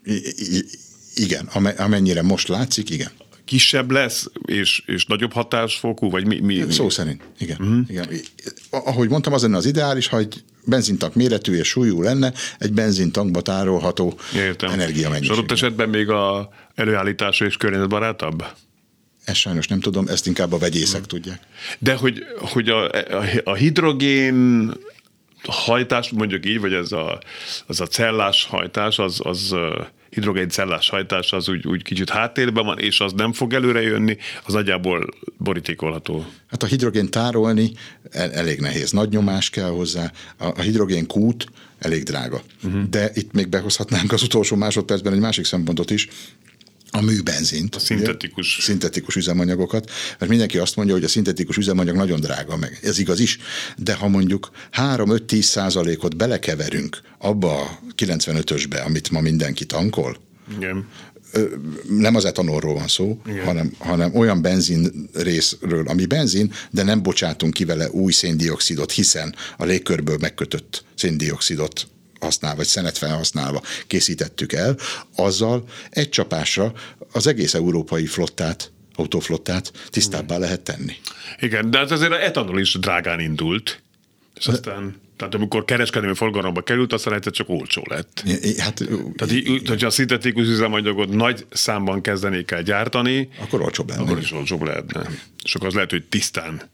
Igen, amennyire most látszik, igen.
Kisebb lesz, és nagyobb hatásfokú, vagy mi?
Szó szerint, igen. Igen. Ahogy mondtam, az lenne az ideális, ha egy benzintank méretű és súlyú lenne, egy benzintankba tárolható energiamennyiség.
És adott esetben még a előállítása is környezetbarátabb?
Ezt sajnos nem tudom, ezt inkább a vegyészek tudják.
De hogy a hidrogén hajtás, mondjuk így, vagy az a cellás hajtás, az hidrogén cellás hajtás az úgy kicsit háttérben van, és az nem fog előre jönni, az nagyjából borítékolható.
Hát a hidrogén tárolni elég nehéz. Nagy nyomás kell hozzá. A hidrogén kút elég drága. De itt még behozhatnánk az utolsó másodpercben egy másik szempontot is, a műbenzint.
A
szintetikus üzemanyagokat, mert mindenki azt mondja, hogy a szintetikus üzemanyag nagyon drága, meg ez igaz is, de ha mondjuk 3-5-10% belekeverünk abba a 95-ösbe, amit ma mindenki tankol,
igen,
nem az etanolról van szó, hanem olyan benzin részről, ami benzin, de nem bocsátunk ki vele új széndioxidot, hiszen a légkörből megkötött széndioxidot használva, vagy szenet felhasználva készítettük el, azzal egy csapásra az egész európai flottát, autóflottát tisztábbá lehet tenni.
Igen, de hát azért az etanol is drágán indult, és aztán, tehát amikor kereskedelmi forgalomba került, aztán egyszer csak olcsó lett. Tehát, hogyha a szintetikus üzemanyagot nagy számban kezdenék el gyártani,
akkor olcsóbb lenne.
Akkor is olcsóbb lehetne. És akkor az lehet, hogy tisztán.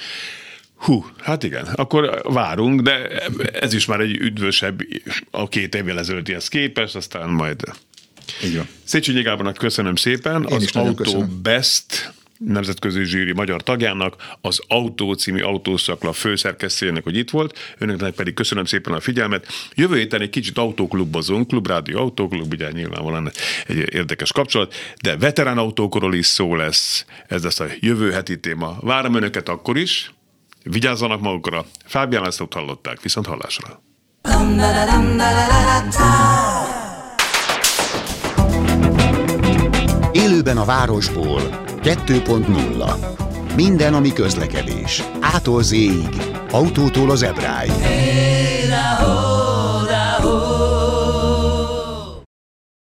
Hát igen, akkor várunk, de ez is már egy üdvösebb a 2 évvel ezelőttihez képest, aztán majd...
Így van.
Széchenyi Gábornak köszönöm szépen. Az AutoBest nemzetközi zsűri magyar tagjának, az Autó című autószakla főszerkesztőjének, hogy itt volt, önöknek pedig köszönöm szépen a figyelmet. Jövő héten egy kicsit autóklubozunk, Klubrádió Autóklub, ugye nyilvánvalóan egy érdekes kapcsolat, de veterán autókról is szó lesz, ez lesz a jövő heti téma. Várom önöket akkor is, vigyázzanak magukra, Fábián Lászlót hallották, viszont hallásra.
Élőben a városból 2.0. Minden, ami közlekedés. A-tól Z-ig. Autótól az Ebráig.